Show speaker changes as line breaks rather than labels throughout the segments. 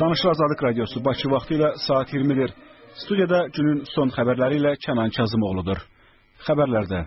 Danışıq Azadlıq Radiosu Bakı vaxtı ilə saat 20-dir. Studiyada günün son xəbərləri ilə Kənan Kazımoğludur. Xəbərlərdə.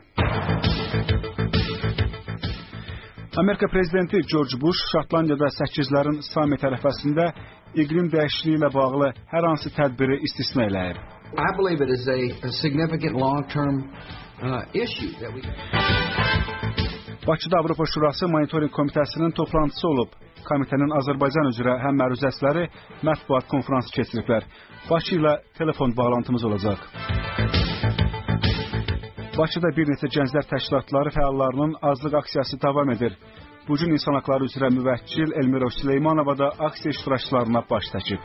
Amerika prezidenti George Bush Şotlandiyada 8-lərin samit ərəfəsində iqlim dəyişikliyi ilə bağlı hər hansı tədbiri istisna eləyib.
I believe it is a significant long-term issue that we...
Bakıda Avropa Şurası Monitoring Komitəsinin toplantısı olub. Komitənin Azərbaycan üzrə həm məruzəçiləri mətbuat konfransı keçiriblər. Bakı ilə telefon bağlantımız olacaq. Bakıda bir neçə gənclər təşkilatları fəallarının azlıq aksiyası davam edir. Bugün insan haqları üzrə müvəkkil Elmira Süleymanova da aksiya iştirakçılarına baş çəkib.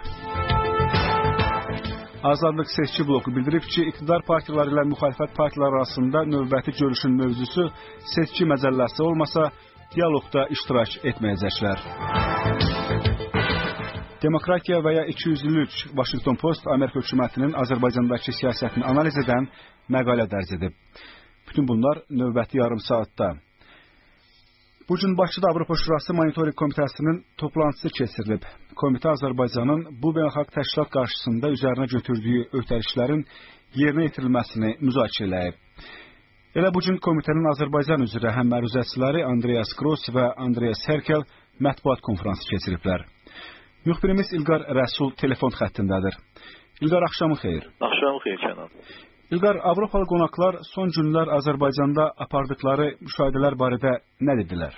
Azadlıq seçki bloku bildirib ki, iqtidar partiyaları ilə müxalifət partiyaları arasında növbəti görüşün mövzusu seçki məcəlləsi olmasa, dialoqda iştirak etməyəcəklər. Demokratiya və ya 203 Washington Post Amerika hökumətinin Azərbaycandakı siyasətini analiz edən məqalə dərc edib. Bütün bunlar növbəti yarım saatda. Bugün Bakıda Avropa Şurası Monitoring Komitəsinin toplantısı keçirilib. Komitə Azərbaycanın bu beynəlxalq təşkilat qarşısında üzərinə götürdüyü öhdəliklərin yerinə yetirilməsini müzakirə edib. Elə bugün komitənin Azərbaycan üzrə həm məruzəçiləri Andreas Gross və Andreas Herkel mətbuat konfransı keçiriblər. Müxbirimiz İlqar Rəsul telefon xəttindədir. İlqar, axşamın xeyir.
Axşamın xeyir, Kənan.
İlqar, Avropalı qonaqlar son günlər Azərbaycanda apardıqları müşahidələr barədə nə dedilər?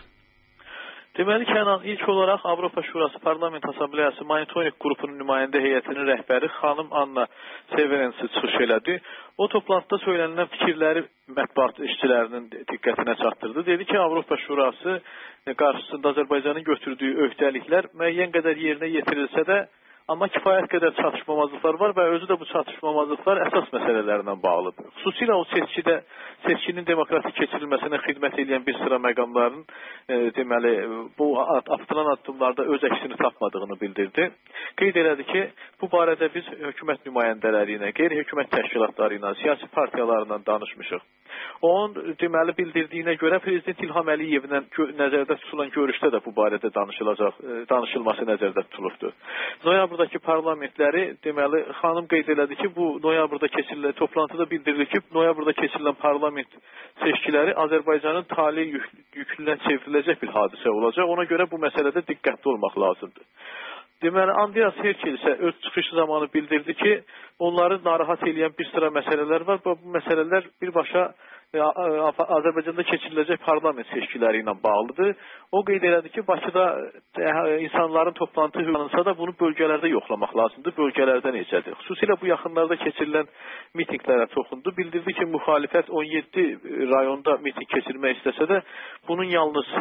Deməli, Kənan, ilk olaraq Avropa Şurası Parlament Asambleyası Monitoring qrupunun nümayəndə heyətinin rəhbəri xanım Anna Severensi çıxış elədi. O toplantıda söylənilən fikirləri mətbuat işçilərinin diqqətinə çatdırdı. Dedi ki, Avropa Şurası qarşısında Azərbaycanın götürdüyü öhdəliklər müəyyən qədər yerinə yetirilsə də, amma kifayət qədər çatışmamazlıqlar var və özü də bu çatışmamazlıqlar əsas məsələlərlə bağlıdır. Xüsusilə o seçkinin demokratik keçirilməsinə xidmət edən bir sıra məqamların deməli, bu atılan addımlarda öz əksini tapmadığını bildirdi. Qeyd elədi ki, bu barədə biz hökumət nümayəndələri ilə, qeyri-hökumət təşkilatları ilə, siyasi partiyalarla danışmışıq. Onun deməli bildirdiyinə görə Prezident İlham Əliyevlə nəzərdə tutulan görüşdə də bu barədə danışılması nəzərdə tutulubdur. Noyabrdakı parlamentləri, deməli, xanım qeyd elədi ki, bu noyabrda keçirilən toplantıda bildirilir ki, noyabrda keçirilən parlament seçkiləri Azərbaycanın tali yüklündən çevriləcək bir hadisə olacaq. Ona görə bu məsələdə diqqətli olmaq lazımdır. Deməli, Andreas Herkel isə öz çıxışı zamanı bildirdi ki, onları narahat edən bir sıra məsələlər var. Bu məsələlər birbaşa Azərbaycanda keçiriləcək parlament seçkiləri ilə bağlıdır. O qeyd elədi ki, Bakıda insanların toplantı hüquqlansa da bunu bölgələrdə yoxlamaq lazımdır. Bölgələrdə necədir? Xüsusilə bu yaxınlarda keçirilən mitinglərə toxundu. Bildirdi ki, müxalifət 17 rayonda miting keçirmək istəsə də, bunun yalnız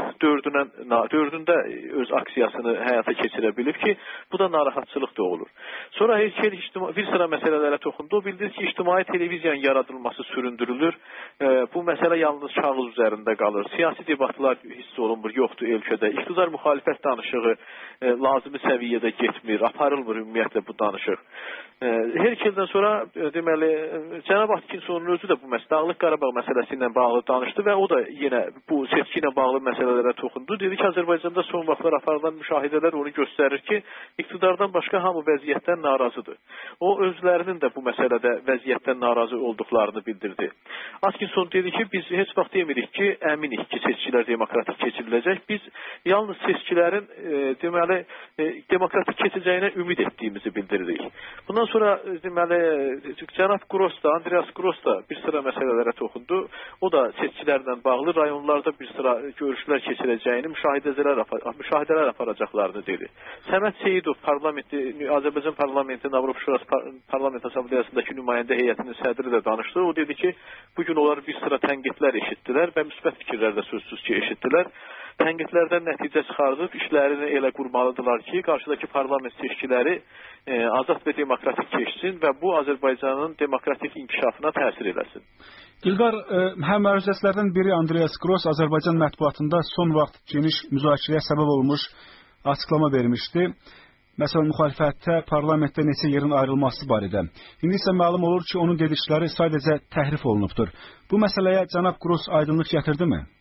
4-ündə öz aksiyasını həyata keçirə bilib ki, bu da narahatçılıq da olur. Sonra Herkel bir sıra məsələlərə toxundu. O bildirdi ki, ictimai televiziyanın yaradılması süründürülür. Bu məsələ yalnız kağız üzərində qalır. Siyasi debatlar hiss olunmur, yoxdur ölkədə. İqtidar müxalifət danışığı lazımi səviyyədə getmir, aparılmır ümumiyyətlə bu danışıq. Herkeldən sonra deməli cənab Atkinsonun özü də bu Dağlıq Qarabağ məsələsi ilə bağlı danışdı və o da yenə bu seçki ilə bağlı məsələlərə toxundu. Dedi ki, Azərbaycanda son vaxtlar aparılan müşahidələr onu göstərir ki, iqtidardan başqa hamı vəziyyətdən narazıdır. O özlərinin də bu məsələdə vəziyyətdən narazı olduqlarını bildirdi. Atkinson dedi ki, biz heç vaxt demirik ki, əminik ki, seçkilər demokratik keçiriləcək. Biz yalnız seçkilərin deməli demokratik keçəcəyinə ümid etdiyimizi bildiririk. Bundan sonra deməli cənab Gross da, Andreas Gross da bir sıra məsələlərə toxundu. O da seçkilərlə bağlı rayonlarda bir sıra görüşlər keçirəcəyini, müşahidələr aparacaqlarını dedi. Səməd Seyidov Azərbaycan parlamentinin Avropa Şurası Parlament Asambleyasındakı nümayəndə heyətinin sədri də danışdı. O dedi ki, bugün onlar bir sıra tənqidlər eşitdilər və müsbət fikirlər də sözsüz ki, eşitdilər. Tənqidlərdən nəticə çıxardıb, işlərini elə qurmalıdırlar ki, qarşıdakı parlament seçkiləri azad və demokratik keçsin və bu Azərbaycanın demokratik inkişafına təsir eləsin.
İlqar, həm məruzəçilərdən biri Andreas Gross Azərbaycan mətbuatında son vaxt geniş müzakirəyə səbəb olmuş açıqlama vermişdi. Məsələn, müxalifətdə parlamentdə neçə yerin ayrılması barədə. İndi isə məlum olur ki, onun dedikləri sadəcə təhrif olunubdur. Bu məsələyə cənab Gross aydınlıq gətirdimi?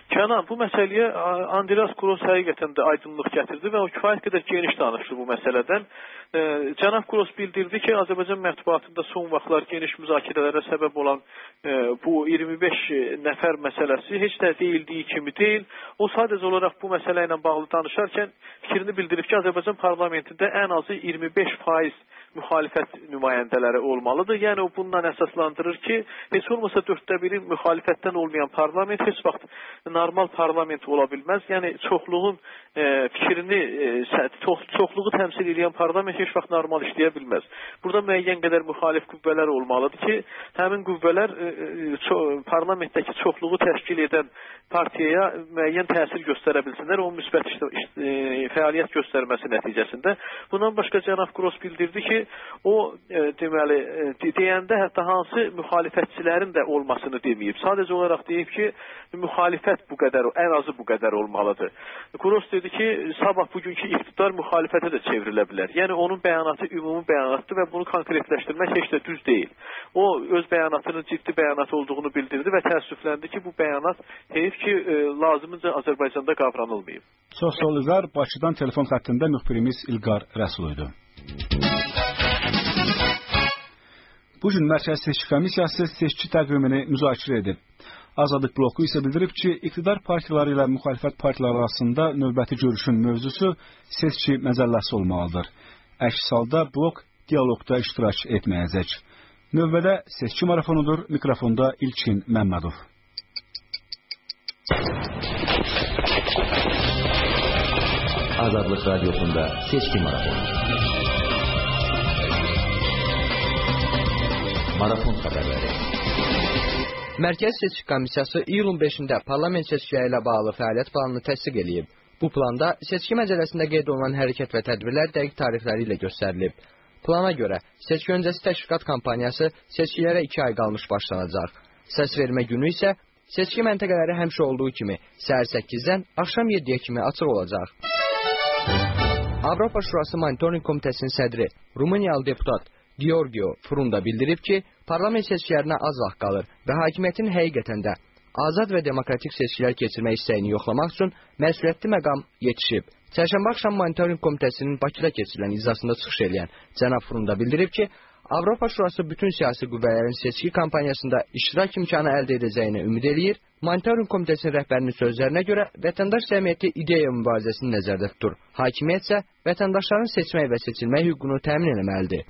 Kənan, bu məsələyə Andreas Gross həqiqətən də aydınlıq gətirdi və o kifayət qədər geniş danışdı bu məsələdən. Cənab Gross bildirdi ki, Azərbaycan mətbuatında son vaxtlar geniş müzakirələrə səbəb olan bu 25 nəfər məsələsi heç də deyildiyi kimi deyil. O sadəcə olaraq bu məsələ ilə bağlı danışarkən fikrini bildirib ki, Azərbaycan parlamentində ən azı 25% müxalifət nümayəndələri olmalıdır. Yəni o bundan əsaslandırır ki, heç olmasa 1/4 müxalifətdən olmayan parlament heç vaxt normal parlament ola bilməz. Yəni çoxluğun fikrini, çoxluğu təmsil edən parlament heç vaxt normal işləyə bilməz. Burada müəyyən qədər müxalif qüvvələr olmalıdır ki, həmin qüvvələr parlamentdəki çoxluğu təşkil edən partiyaya müəyyən təsir göstərə bilsinlər, onun müsbət fəaliyyət göstərməsi nəticəsində. Bundan başqa cənab Gross bildirdi ki, o deməli deyəndə hətta hansı müxalifətçilərin də olmasını deməyib. Sadəcə olaraq deyib ki, müxalifət bu qədər, ən azı bu qədər olmalıdır. Gross dedi ki, sabah bugünkü iqtidar müxalifətə də çevrilə bilər. Yəni onun bəyanatı ümumi bəyanatdır və bunu konkretləşdirmək heç də düz deyil. O öz bəyanatının ciddi bəyanat olduğunu bildirdi və təəssüfləndi ki, bu bəyanat heyif ki, lazımınca Azərbaycanda qavranılmayıb.
Çox sağ ol İlqar. Bakıdan telefon xəttində müxbirimiz İlqar Rəsul idi. Bu gün Mərkəzi Seçki Komissiyası seçki təqvimini müzakirə edib. Azadlıq bloku isə bildirib ki, iqtidar partiyaları ilə müxalifət partiyaları arasında növbəti görüşün mövzusu seçki məcəlləsi olmalıdır. Əks halda blok dialoqda iştirak etməyəcək. Növbədə seçki marafonudur. Mikrofonda İlkin Məmmədov.
Azadlıq Radyosu'nda seçki marafonu. Marafon xəbərləri.
Mərkəzi Seçki Komissiyası iyulun 5-də parlament seçkiləri ilə bağlı fəaliyyət planını təsdiq edib. Bu planda seçki məcəlləsində qeyd olunan hərəkət və tədbirlər dəqiq tarixləri ilə göstərilib. Plana görə seçki öncəsi təşviqat kampaniyası seçkilərə 2 ay qalmış başlanacaq. Səs vermə günü isə seçki məntəqələri həmişə olduğu kimi səhər 8-dən axşam 7-yə kimi açıq olacaq. Avropa Şurası Monitoring Komitəsinin sədri Rumıniyalı deputat Georgios Frunda bildirib ki, parlament seçkilərinə az vaxt qalır və hakimiyyətin həqiqətən də azad və demokratik seçkilər keçirmək istəyini yoxlamaq üçün məsuliyyətli məqam yetişib. Çərşənbə axşam Monitoring Komitəsinin Bakıda keçirilən iclasında çıxış edən cənab Frunda bildirib ki, Avropa Şurası bütün siyasi qüvvələrin seçki kampaniyasında iştirak imkanı əldə edəcəyini ümid eləyir. Monitoring Komitəsinin rəhbərinin sözlərinə görə vətəndaş cəmiyyəti ideya mübarizəsini nəzərdə tutur. Hakimiyyət isə vətəndaşların seçmək və seçilmək hüququnu təmin etməlidir.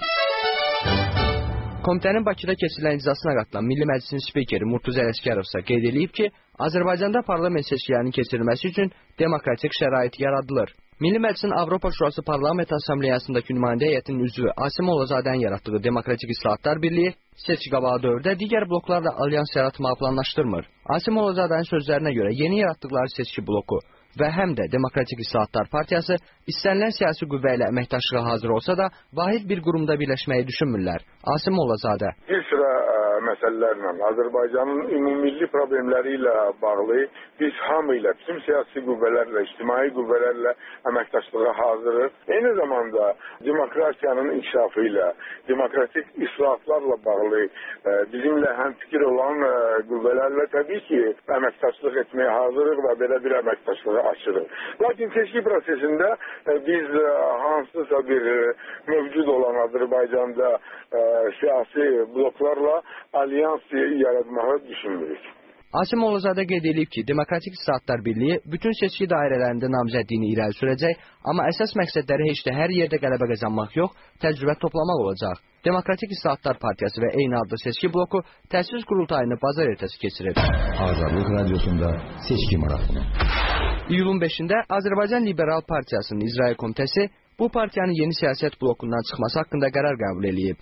Komitənin Bakıda keçirilən iclasına qatılan Milli Məclisin spikeri Murtuza Ələskərov isə qeyd edib ki, Azərbaycanda parlament seçkilərinin keçirilməsi üçün demokratik şərait yaradılır. Milli Məclisin Avropa Şurası Parlament Assambleyasındakı nümayəndə heyətinin üzvü Asim Olazadənin yaratdığı Demokratik İslahatlar Birliyi seçki qabağı dövrdə digər bloklarla alyans yaratmağı planlaşdırmır. Asim Olazadənin sözlərinə görə yeni yaratdıkları seçki bloku və həm də Demokratik İslahatlar Partiyası istənilən siyasi qüvvə ilə əməkdaşlığa hazır olsa da vahid bir qurumda birləşməyi düşünmürlər. Asim Olazadə.
Bir sıra məsələlərlə, Azərbaycanın ümumilli problemləri ilə bağlı biz hamı ilə, bütün siyasi qüvvələrlə, ictimai qüvvələrlə əməkdaşlığa hazırıq. Eyni zamanda demokratiyanın inkişafı ilə, demokratik islahatlarla bağlı bizimlə həmfikir olan qüvvələrlə təbii ki, əməkdaşlıq etməyə hazırıq və belə bir əməkdaşlığı açırıq. Lakin seçki prosesində biz hansısa bir mövcud olan Azərbaycanda siyasi bloklarla alyans yaratmağı düşünmürük.
Asim Olazadə qeyd edib ki, Demokratik İslahatlar Birliyi bütün seçki dairələrində namizədliyini irəli sürəcək, amma əsas məqsədləri heç də hər yerdə qələbə qazanmaq yox, təcrübə toplamaq olacaq. Demokratik İslahatlar Partiyası və eyni adlı seçki bloku təsis qurultayını bazar ertəsi keçirib.
Azadlıq Radyosu'nda seçki marafonu.
İyulun 5-də Azərbaycan Liberal Partiyasının İcra Komitəsi bu partiyanın yeni siyasət blokundan çıxması haqqında qərar qəbul edib.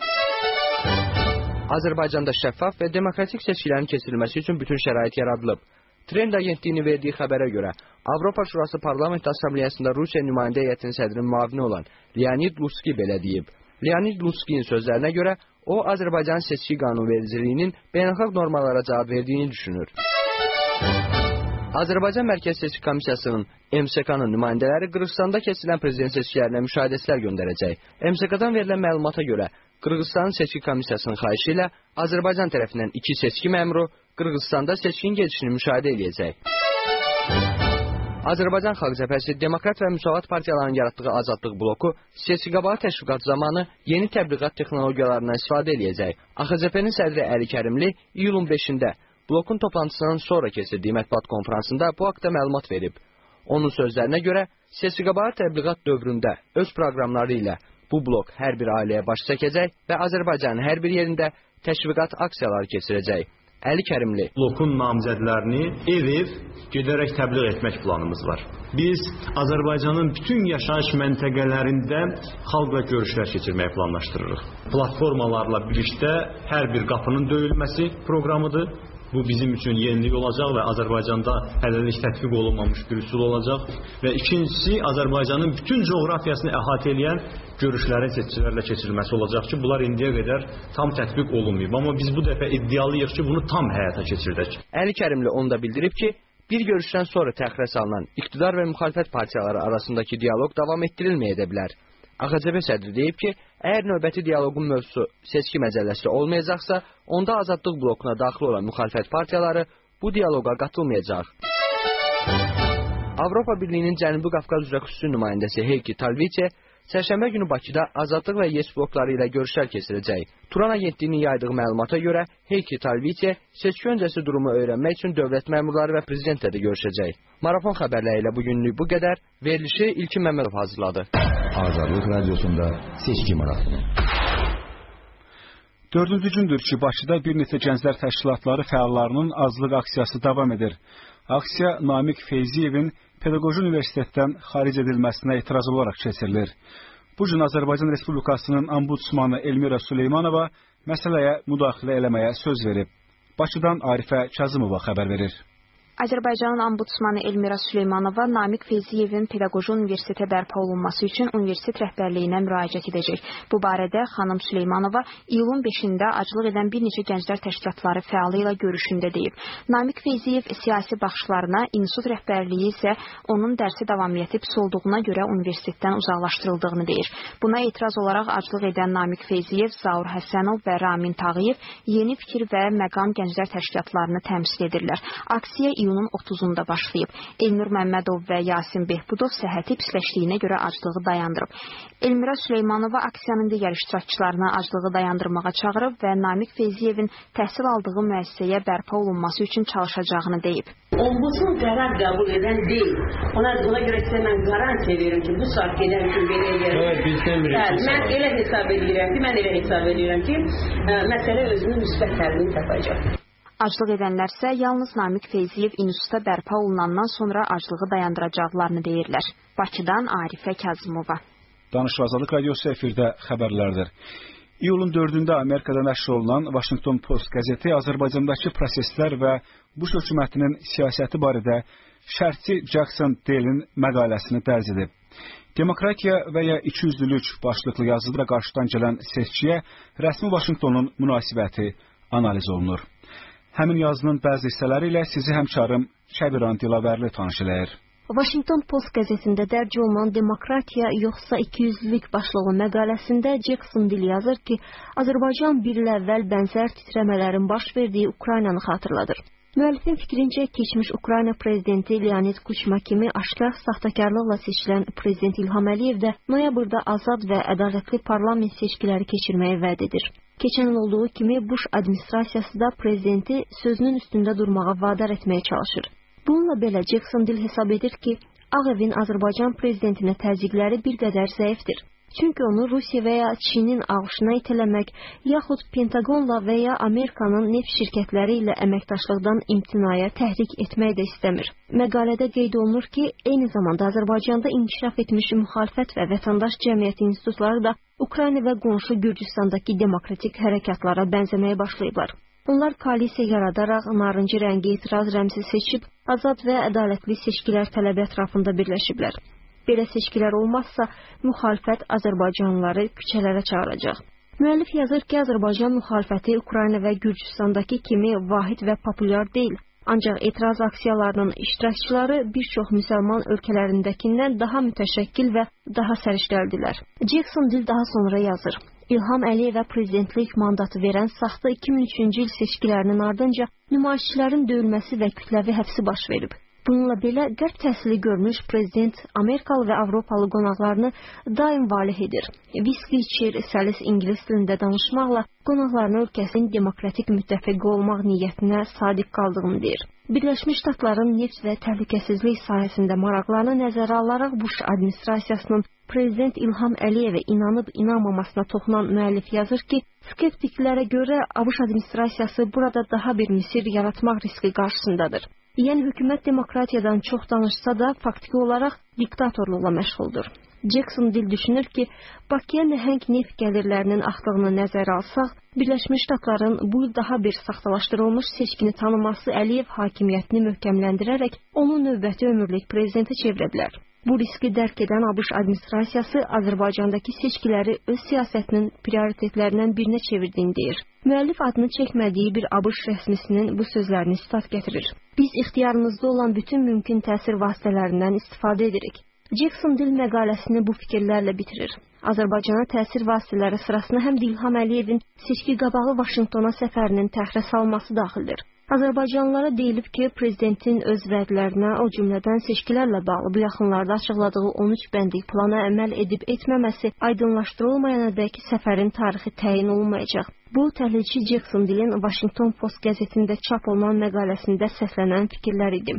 Azərbaycanda şəffaf və demokratik seçkilərin keçirilməsi üçün bütün şərait yaradılıb. Trend agentliyinin verdiyi xəbərə görə Avropa Şurası Parlament Assambleyasında Rusiya nümayəndə heyətinin sədrinin müavini olan Leonid Luski belə deyib. Leonid Luskinin sözlərinə görə o Azərbaycan seçki qanunvericiliyinin beynəlxalq normalara cavab verdiyini düşünür. Azərbaycan Mərkəzi Seçki Komissiyasının MSK-nın nümayəndələri Qırğızstanda keçirilən prezident seçkilərinə müşahidəçilər göndərəcək. MSK-dan verilən məlumata görə Qırğızstanın Seçki Komissiyasının xahişi ilə Azərbaycan tərəfindən 2 seçki məmuru Qırğızstanda seçkin gedişini müşahidə edəcək. Azərbaycan Xalq Cəbhəsi Demokrat və Müsavat partiyalarının yaratdığı Azadlıq bloku seçki-qabağı təşviqat zamanı yeni təbliğat texnologiyalarından istifadə edəcək. AXCP-nin sədri Əli Kərimli iyulun 5-də blokun toplantısından sonra keçirdiyi mətbuat konfransında bu haqda məlumat verib. Onun sözlərinə görə, seçki-qabağı təbliğat dövründə öz proqramları ilə bu blok hər bir ailəyə baş çəkəcək və Azərbaycanın hər bir yerində təşviqat aksiyaları keçirəcək. Əli Kərimli.
Blokun namizədlərini ev-ev gedərək təbliğ etmək planımız var. Biz Azərbaycanın bütün yaşayış məntəqələrində xalqla görüşlər keçirməyi planlaşdırırıq. Platformalarla birlikdə hər bir qapının döyülməsi proqramıdır. Bu bizim üçün yenilik olacaq və Azərbaycanda hələlik tətbiq olunmamış bir üsul olacaq. Və ikincisi, Azərbaycanın bütün coğrafiyasını əhatə edən görüşlərin seçicilərlə keçirilməsi olacaq ki, bunlar indiyə qədər tam tətbiq olunmayıb. Amma biz bu dəfə iddialıyıq ki, bunu tam həyata keçirdək.
Əli Kərimli onu da bildirib ki, bir görüşdən sonra təxirə salınan iqtidar və müxalifət partiyaları arasındakı dialoq davam etdirilməyə də bilər. AXCP sədri deyib ki, əgər növbəti dialoqun mövzusu seçki məcəlləsi olmayacaqsa, onda Azadlıq blokuna daxil olan müxalifət partiyaları bu dialoqa qatılmayacaq. Avropa Birliyinin Cənubi Qafqaz üzrə xüsusi nümayəndəsi Heiki Talviçe çərşənbə günü Bakıda Azadlıq və YES blokları ilə görüşlər keçirəcək. Turan agentliyinin yaydığı məlumata görə Heiki Talviçe seçki öncəsi durumu öyrənmək üçün dövlət məmurları və prezidentlə də görüşəcək. Marafon xəbərləri ilə bugünlük bu qədər. Verilişi İlkin Məmmədov hazırladı.
Azadlıq Radiosunda seçki marafonu.
4-cü gündür ki, Bakıda bir neçə gənclər təşkilatları fəallarının azlıq aksiyası davam edir. Aksiya Namiq Feyziyevin Pedaqoji Universitetdən xaric edilməsinə etiraz olaraq keçirilir. Bu gün Azərbaycan Respublikasının Ombudsmanı Elmira Süleymanova məsələyə müdaxilə eləməyə söz verib. Bakıdan Arifə Kazımova xəbər verir.
Azərbaycanın Ombudsmanı Elmira Süleymanova Namiq Feyziyevin Pedaqoji Universitetə bərpa olunması üçün universitet rəhbərliyinə müraciət edəcək. Bu barədə xanım Süleymanova iyulun 5-də aclıq edən bir neçə gənclər təşkilatları fəalı ilə görüşündə deyib. Namiq Feyziyev siyasi baxışlarına, institut rəhbərliyi isə onun dərsi davamiyyəti pis olduğuna görə universitetdən uzaqlaşdırıldığını deyir. Buna etiraz olaraq aclıq edən Namiq Feyziyev, Zaur Həsənov və Ramin Tağıyev Yeni Fikir və Məqam gənclər təşkilatlarını təmsil edirlər. Aksiya iyunun 30-da başlayıb. Elnur Məmmədov və Yasin Behbudov səhhəti pisləşdiyinə görə aclığı dayandırıb. Elmira Süleymanova aksiyanın digər iştirakçılarına aclığı dayandırmağa çağırıb və Namiq Feyziyevin təhsil aldığı müəssisəyə bərpa olunması üçün çalışacağını deyib.
Ombudsman qərar qəbul edən deyil. Ona görə sizə mən garantiya verirəm ki, bu saat gedən üçün belə eləyər. Mən elə hesab edirəm ki, məsələ özünün müsbət həllini tapacaq.
Aclıq edənlərsə yalnız Namiq Feyziyev institutda bərpa olunandan sonra aclığı dayandıracaqlarını deyirlər. Bakıdan Arifə Kazımova.
Danışıq Azadlıq Radiosu efirdə xəbərlərdir. İyulun 4-də Amerikada nəşr olunan Washington Post qəzeti Azərbaycandakı proseslər və Bush hökumətinin siyasəti barədə şərhçi Jackson Dale'in məqaləsini dərc edib. Demokratiya və ya ikiyüzlülük başlıqlı yazıda qarşıdan gələn seçkiyə rəsmi Washingtonun münasibəti analiz olunur. Həmin yazının bəzi hissələri ilə sizi həmkarım Şəbiran Dilavərli tanış eləyir.
Washington Post qəzetində dərc olunan Demokratiya yoxsa ikiyüzlülük başlıqlı məqaləsində Jackson Dale yazır ki, Azərbaycan bir il əvvəl bənzər titrəmələrin baş verdiyi Ukraynanı xatırladır. Müəllifin fikrincə, keçmiş Ukrayna prezidenti Leonid Kuchma kimi aşkar saxtakarlıqla seçilən prezident İlham Əliyev də noyabrda azad və ədalətli parlament seçkiləri keçirməyi vəd edir. Keçən il olduğu kimi Bush administrasiyası da prezidenti sözünün üstündə durmağa vadar etməyə çalışır. Bununla belə Jackson Dale hesab edir ki, Ağ Evin Azərbaycan prezidentinə təzyiqləri bir qədər zəifdir. Çünki onu Rusiya və ya Çinin ağışına itələmək, yaxud Pentagonla və ya Amerikanın neft şirkətləri ilə əməkdaşlıqdan imtinaya təhrik etmək də istəmir. Məqalədə qeyd olunur ki, eyni zamanda Azərbaycanda inkişaf etmiş müxalifət və vətəndaş cəmiyyəti institutları da Ukrayna və qonşu Gürcüstandakı demokratik hərəkatlara bənzəməyə başlayıblar. Onlar koalisiya yaradaraq narıncı rəngi etiraz rəmzi seçib, azad və ədalətli seçkilər tələbi ətrafında birləşiblər. Belə seçkilər olmazsa, müxalifət Azərbaycanlıları küçələrə çağıracaq. Müəllif yazır ki, Azərbaycan müxalifəti Ukrayna və Gürcüstandakı kimi vahid və populyar deyil. Ancaq etiraz aksiyalarının iştirakçıları bir çox müsəlman ölkələrindəkindən daha mütəşəkkil və daha səriştəldilər. Jackson Dale daha sonra yazır. İlham Əliyevə prezidentlik mandatı verən saxta 2003-cü il seçkilərinin ardınca nümayişçilərin döyülməsi və kütləvi həbsi baş verib. Bununla belə qərb təhsili görmüş prezident Amerikalı və Avropalı qonaqlarını daim valeh edir. Viski içir, səlis ingilis dilində danışmaqla qonaqlarına ölkəsinin demokratik müttəfiqi olmaq niyyətinə sadiq qaldığını deyir. Birləşmiş Ştatların neft və təhlükəsizlik sahəsində maraqlarını nəzərə alaraq Bush administrasiyasının prezident İlham Əliyevə inanıb-inanmamasına toxunan müəllif yazır ki, skeptiklərə görə ABŞ administrasiyası burada daha bir Misir yaratmaq riski qarşısındadır. Yəni hökumət demokratiyadan çox danışsa da faktiki olaraq diktatorluqla məşğuldur. Jackson Dill düşünür ki, Bakıya nəhəng neft gəlirlərinin axdığını nəzərə alsaq, Birləşmiş Ştatların bu il daha bir saxtalaşdırılmış seçkini tanıması Əliyev hakimiyyətini möhkəmləndirərək onu növbəti ömürlük prezidentə çevirə bilər. Bu riski dərk edən ABŞ administrasiyası Azərbaycandakı seçkiləri öz siyasətinin prioritetlərindən birinə çevirdiyini deyir. Müəllif adını çəkmədiyi bir ABŞ rəsmisinin bu sözlərini sitat gətirir. Biz ixtiyarımızda olan bütün mümkün təsir vasitələrindən istifadə edirik. Jackson Dill məqaləsini bu fikirlərlə bitirir. Azərbaycana təsir vasitələri sırasına həm də İlham Əliyevin seçki qabağı Vaşinqtona səfərinin təxirə salması daxildir. Azərbaycanlılara deyilib ki, prezidentin öz vədlərinə, o cümlədən seçkilərlə bağlı bu yaxınlarda açıqladığı 13 bəndik plana əməl edib etməməsi aydınlaşdırılmayanadək səfərin tarixi təyin olunmayacaq. Bu, təhlilçi Jackson Dillin Washington Post qəzetində çap olunan məqaləsində səslənən fikirlər idi.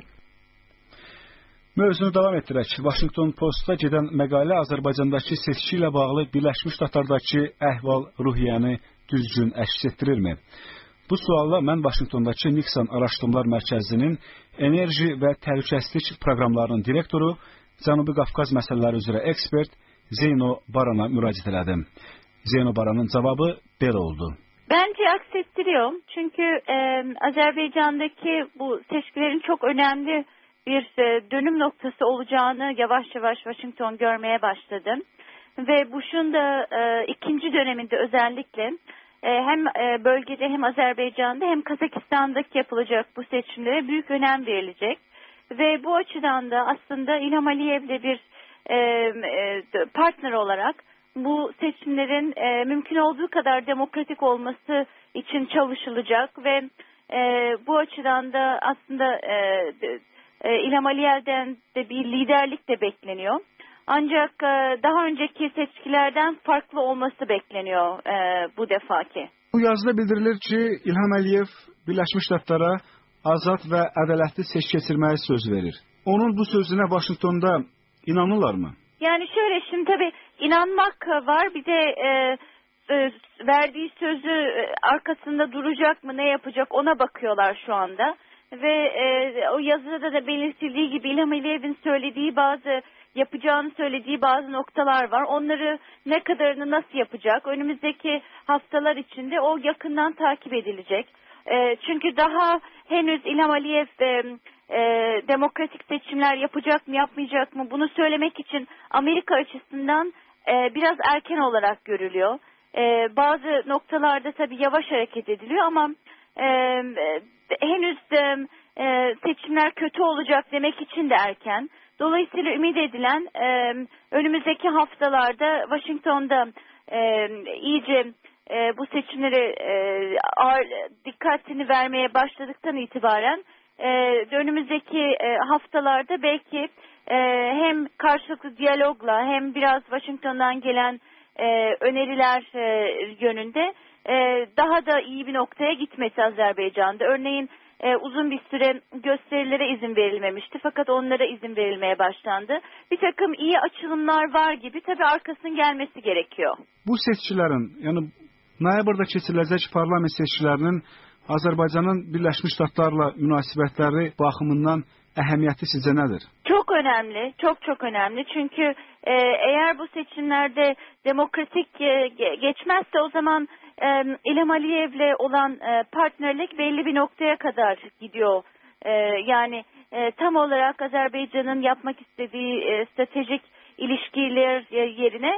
Mövzunu davam etdirək. Washington Postda gedən məqalə Azərbaycandakı seçki ilə bağlı Birləşmiş Ştatlardakı əhval-ruhiyyəni düzgün əks etdirirmi? Bu sualla mən Vaşinqtondakı Nixon Araşdırmalar Mərkəzinin enerji və təhlükəsizlik proqramlarının direktoru, Cənubi Qafqaz məsələləri üzrə ekspert Zeyno Baran'a müraciət elədim. Zeyno Baran'ın cavabı belə oldu.
Bence aks ettiriyor. Çünkü Azerbaycan'daki bu seçkilerin çok önemli bir dönüm noktası olacağını yavaş yavaş Washington görmeye başladı. Ve Bush'un da ikinci döneminde özellikle hem bölgede hem Azerbaycan'da hem Kazakistan'daki yapılacak bu seçimlere büyük önem verilecek. Ve bu açıdan da aslında İlham Aliyev'le bir partner olarak bu seçimlerin mümkün olduğu kadar demokratik olması için çalışılacak ve bu açıdan da aslında İlham Aliyev'den de bir liderlik de bekleniyor. Ancak daha önceki seçkilerden farklı olması bekleniyor bu defaki.
Bu yazıda bildirilir ki, İlham Əliyev Birləşmiş Ştatlara azad və ədalətli seçki keçirməyə söz verir. Onun bu sözünə Vaşinqtonda inanırlar mı?
Yani şöyle, şimdi tabii inanmak var, bir de verdiği sözü arkasında duracak mı, ne yapacak ona bakıyorlar şu anda. Ve o yazıda da belirtildiği gibi İlham Aliyev'in söylediği yapacağını söylediği bazı noktalar var. Onları ne kadarını nasıl yapacak? Önümüzdeki haftalar içinde o yakından takip edilecek. Çünkü daha henüz İlham Aliyev demokratik seçimler yapacak mı yapmayacak mı bunu söylemek için Amerika açısından biraz erken olarak görülüyor. Bazı noktalarda tabii yavaş hareket ediliyor ama henüz seçimler kötü olacak demek için de erken. Dolayısıyla ümit edilen önümüzdeki haftalarda Washington'da iyice bu seçimlere dikkatini vermeye başladıktan itibaren önümüzdeki haftalarda belki hem karşılıklı diyalogla hem biraz Washington'dan gelen öneriler yönünde daha da iyi bir noktaya gitmesi Azerbaycan'da. Örneğin uzun bir süre gösterilere izin verilmemişti fakat onlara izin verilmeye başlandı. Bir takım iyi açılımlar var gibi, tabii arkasının gelmesi gerekiyor.
Bu seçkilərin, yəni noyabrda keçiriləcək parlament seçkilərinin Azərbaycanın Birləşmiş Ştatlarla münasibətləri baxımından əhəmiyyəti sizcə nədir?
Çok önemli, çok önemli. Çünkü eğer bu seçimlerde demokratik geçmezse o zaman İlham Aliyev'le olan partnerlik belli bir noktaya kadar gidiyor. Yani tam olarak Azerbaycan'ın yapmak istediği stratejik ilişkiler yerine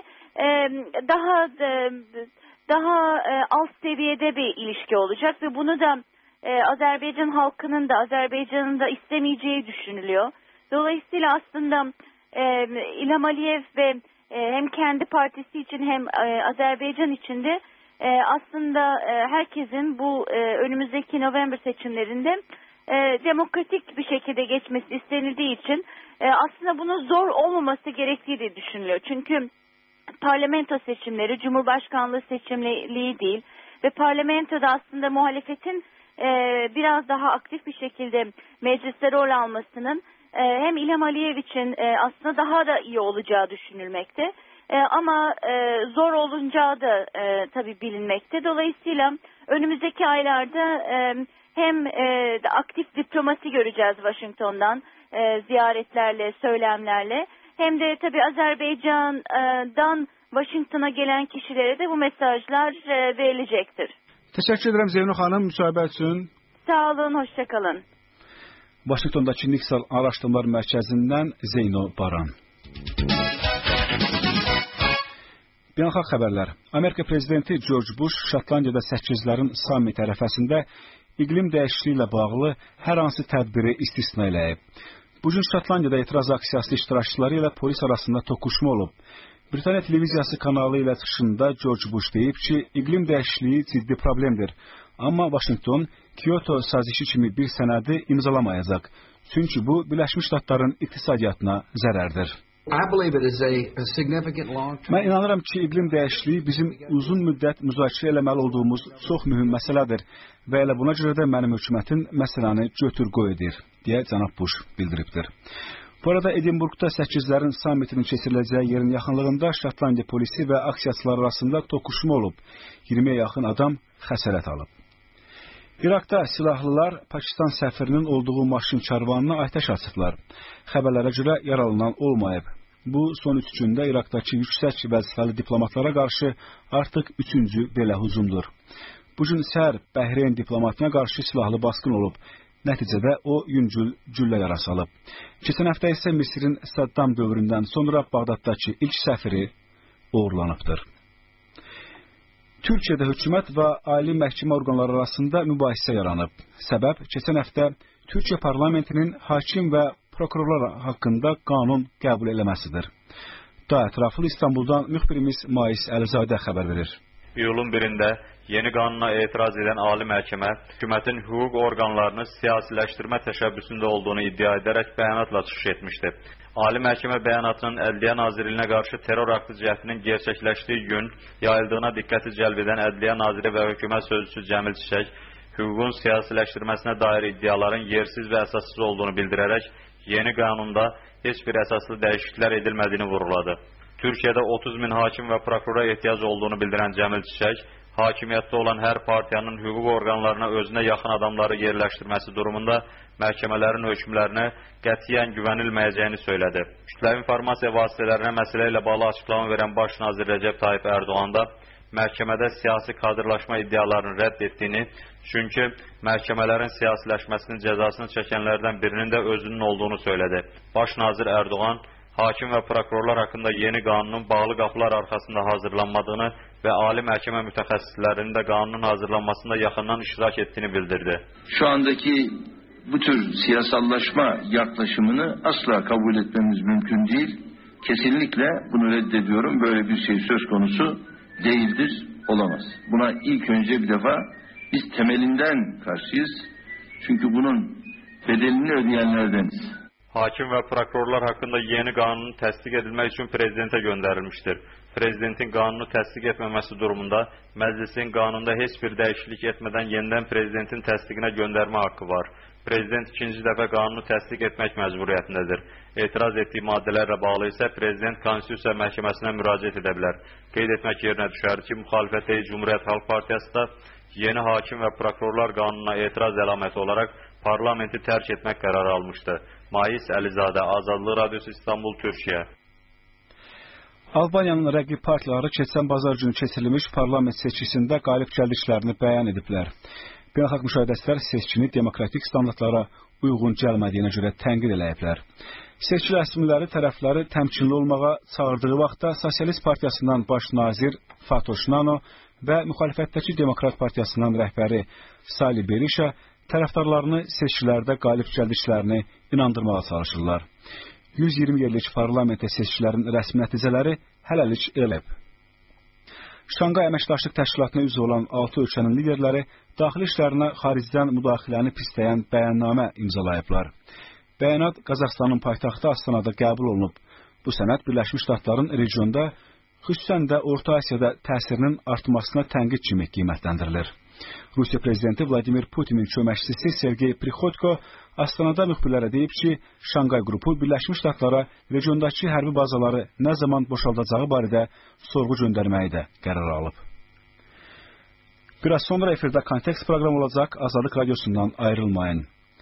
daha alt seviyede bir ilişki olacak ve bunu da Azerbaycan halkının da Azerbaycan'ın da istemeyeceği düşünülüyor. Dolayısıyla aslında İlham Aliyev ve hem kendi partisi için hem Azerbaycan için de aslında herkesin bu önümüzdeki November seçimlerinde demokratik bir şekilde geçmesi istenildiği için aslında bunun zor olmaması gerektiği de düşünülüyor. Çünkü parlamento seçimleri Cumhurbaşkanlığı seçimliği değil ve parlamentoda aslında muhalefetin biraz daha aktif bir şekilde mecliste rol almasının hem İlham Aliyev için aslında daha da iyi olacağı düşünülmekte. Ama zor olacağı da tabii bilinmekte. Dolayısıyla önümüzdeki aylarda hem aktif diplomasi göreceğiz Washington'dan ziyaretlerle, söylemlerle hem de tabii Azerbaycan'dan Washington'a gelen kişilere de bu mesajlar verilecektir.
Teşekkür ederim Zeyno Hanım müsahibə üçün.
Sağ olun, hoşça kalın.
Washington'dakı Nixal Araştırmalar Mərkəzindən Zeyno Baran. Beynəlxalq xəbərlər. Amerika prezidenti George Bush Şotlandiyada 8-lərin sammiti ərəfəsində iqlim dəyişikliyi ilə bağlı hər hansı tədbiri istisna eləyib. Bu gün Şotlandiyada etiraz aksiyası iştirakçıları ilə polis arasında toqquşma olub. Britaniya televiziyası kanalı ilə çıxışında George Bush deyib ki, iqlim dəyişikliyi ciddi problemdir. Amma Washington Kyoto sazişi kimi bir sənədi imzalamayacaq. Çünki bu Birləşmiş Ştatların iqtisadiyyatına zərərdir. Mən inanıram ki, iqlim dəyişikliyi bizim uzun müddət müzakirə eləməli olduğumuz çox mühüm məsələdir və elə buna görə də mənim hökumətin məsələni götür-qoy edir, deyə cənab Bush bildiribdir. Bu arada Edinburghda 8-lərin sammitinin keçiriləcəyi yerin yaxınlığında Şotlandiya polisi və aksiyaçılar arasında toqquşma olub. 20-yə yaxın adam xəsarət alıb. İraqda silahlılar Pakistan səfirinin olduğu maşın karvanına atəş açıblar. Xəbərlərə görə yaralanan olmayıb. Bu son 3 gündə İraqdakı yüksək vəzifəli diplomatlara qarşı artıq 3-cü belə hücumdur. Bu gün səhər Bəhreyn diplomatına qarşı silahlı basqın olub. Nəticədə o yüngül güllə yarası alıb. Keçən həftə isə Misirin Saddam dövründən sonra Bağdaddakı ilk səfiri uğurlanıbdır. Türkiyədə hökumət və ali məhkəmə orqanları arasında mübahisə yaranıb. Səbəb keçən həftə Türkiyə parlamentinin hakim və prokurorlar haqqında qanun qəbul eləməsidir. Daha ətraflı İstanbuldan müxbirimiz Mais Əlizadə xəbər verir.
İyulun 1-də yeni qanuna etiraz edən Ali Məhkəmə hökumətin hüquq orqanlarını siyasiləşdirmə təşəbbüsündə olduğunu iddia edərək bəyanatla çıxış etmişdi. Ali Məhkəmə bəyanatının Ədliyyə Nazirliyinə qarşı terror aktı cəhdinin gerçəkləşdiyi gün yayıldığına diqqəti cəlb edən Ədliyyə Naziri və hökumət sözçüsü Cəmil Çiçək hüququn siyasiləşdirməsinə dair iddiaların yersiz və əsassız olduğunu bildirərək yeni qanunda heç bir əsaslı dəyişikliklər edilmədiyini vurğuladı. Türkiyədə 30 min hakim və prokurora ehtiyac olduğunu bildirən Cəmil Çiçək, hakimiyyətdə olan hər partiyanın hüquq orqanlarına özünə yaxın adamları yerləşdirməsi durumunda məhkəmələrin hökmlərinə qətiyyən güvənilməyəcəyini söylədi. Kütləvi informasiya vasitələrinə məsələ ilə bağlı açıqlama verən Baş nazir Rəcəb Tayyip Ərdoğan da məhkəmədə siyasi kadrlaşma iddialarını rədd etdiyini, çünki məhkəmələrin siyasiləşməsinin cəzasını çəkənlərdən birinin də özünün olduğunu söylədi. Baş nazir Ərdoğan, hakim və prokurorlar haqqında yeni qanunun bağlı qapılar arxasında hazırlanmadığını və ali məhkəmə mütəxəssislərinin də qanunun hazırlanmasında yaxından iştirak etdiyini bildirdi.
Şu andaki bu tür siyasallaşma yaklaşımını asla kabul etmemiz mümkün değil. Kesinlikle bunu reddediyorum. Böyle bir şey söz konusu değildir, olamaz. Buna ilk önce bir defa biz temelinden karşıyız. Çünkü bunun bedelini ödeyenlerdeniz.
Hakim və prokurorlar haqqında yeni qanunun təsdiq edilmək üçün prezidentə göndərilmişdir. Prezidentin qanunu təsdiq etməməsi durumunda məclisin qanunda heç bir dəyişiklik etmədən yenidən prezidentin təsdiqinə göndərmə haqqı var. Prezident ikinci dəfə qanunu təsdiq etmək məcburiyyətindədir. Etiraz etdiyi maddələrlə bağlı isə prezident Konstitusiya Məhkəməsinə müraciət edə bilər. Qeyd etmək yerinə düşər ki, müxalifətdə Cumhuriyyət Xalq Partiyası da yeni hakim və prokurorlar qanununa etiraz əlaməti olaraq parlamenti tərk etmək qərarı almışdı. Mais Əlizadə, Azadlıq Radiosu İstanbul, Türkiyə.
Albaniyanın rəqib partiyaları keçən bazar günü keçirilmiş parlament seçkisində qalib gəldiklərini bəyan ediblər. Beynəlxalq müşahidəçilər seçkini demokratik standartlara uyğun gəlmədiyinə görə tənqid eləyiblər. Seçki rəsmiləri tərəfləri təmkinli olmağa çağırdığı vaxtda Sosialist Partiyasından baş nazir Fatoş Nano və müxalifətdəki Demokrat Partiyasından rəhbəri Sali Berisha tərəfdarlarını seçkilərdə qalib gəldiklərini inandırmağa çalışırlar. 120 yerlik parlamentə seçkilərin rəsmi nəticələri hələlik elib. Şanqay Əməkdaşlıq Təşkilatına üzv olan 6 ölkənin liderləri daxili işlərinə xaricdən müdaxiləni pisləyən bəyannamə imzalayıblar. Bəyanat Qazaxıstanın paytaxtı Astanada qəbul olunub. Bu sənəd Birləşmiş Ştatların regionda, xüsusən də Orta Asiyada təsirinin artmasına tənqid kimi qiymətləndirilir. Rusiya prezidenti Vladimir Putinin köməkçisi Sergey Prikhotko Astanada müxbirlərə deyib ki, Şanqay qrupu Birləşmiş Ştatlara regiondakı hərbi bazaları nə zaman boşaldacağı barədə sorğu göndərməyi də qərar alıb. Biraz sonra efirdə kontekst proqramı olacaq, Azadlıq Radiosundan ayrılmayın.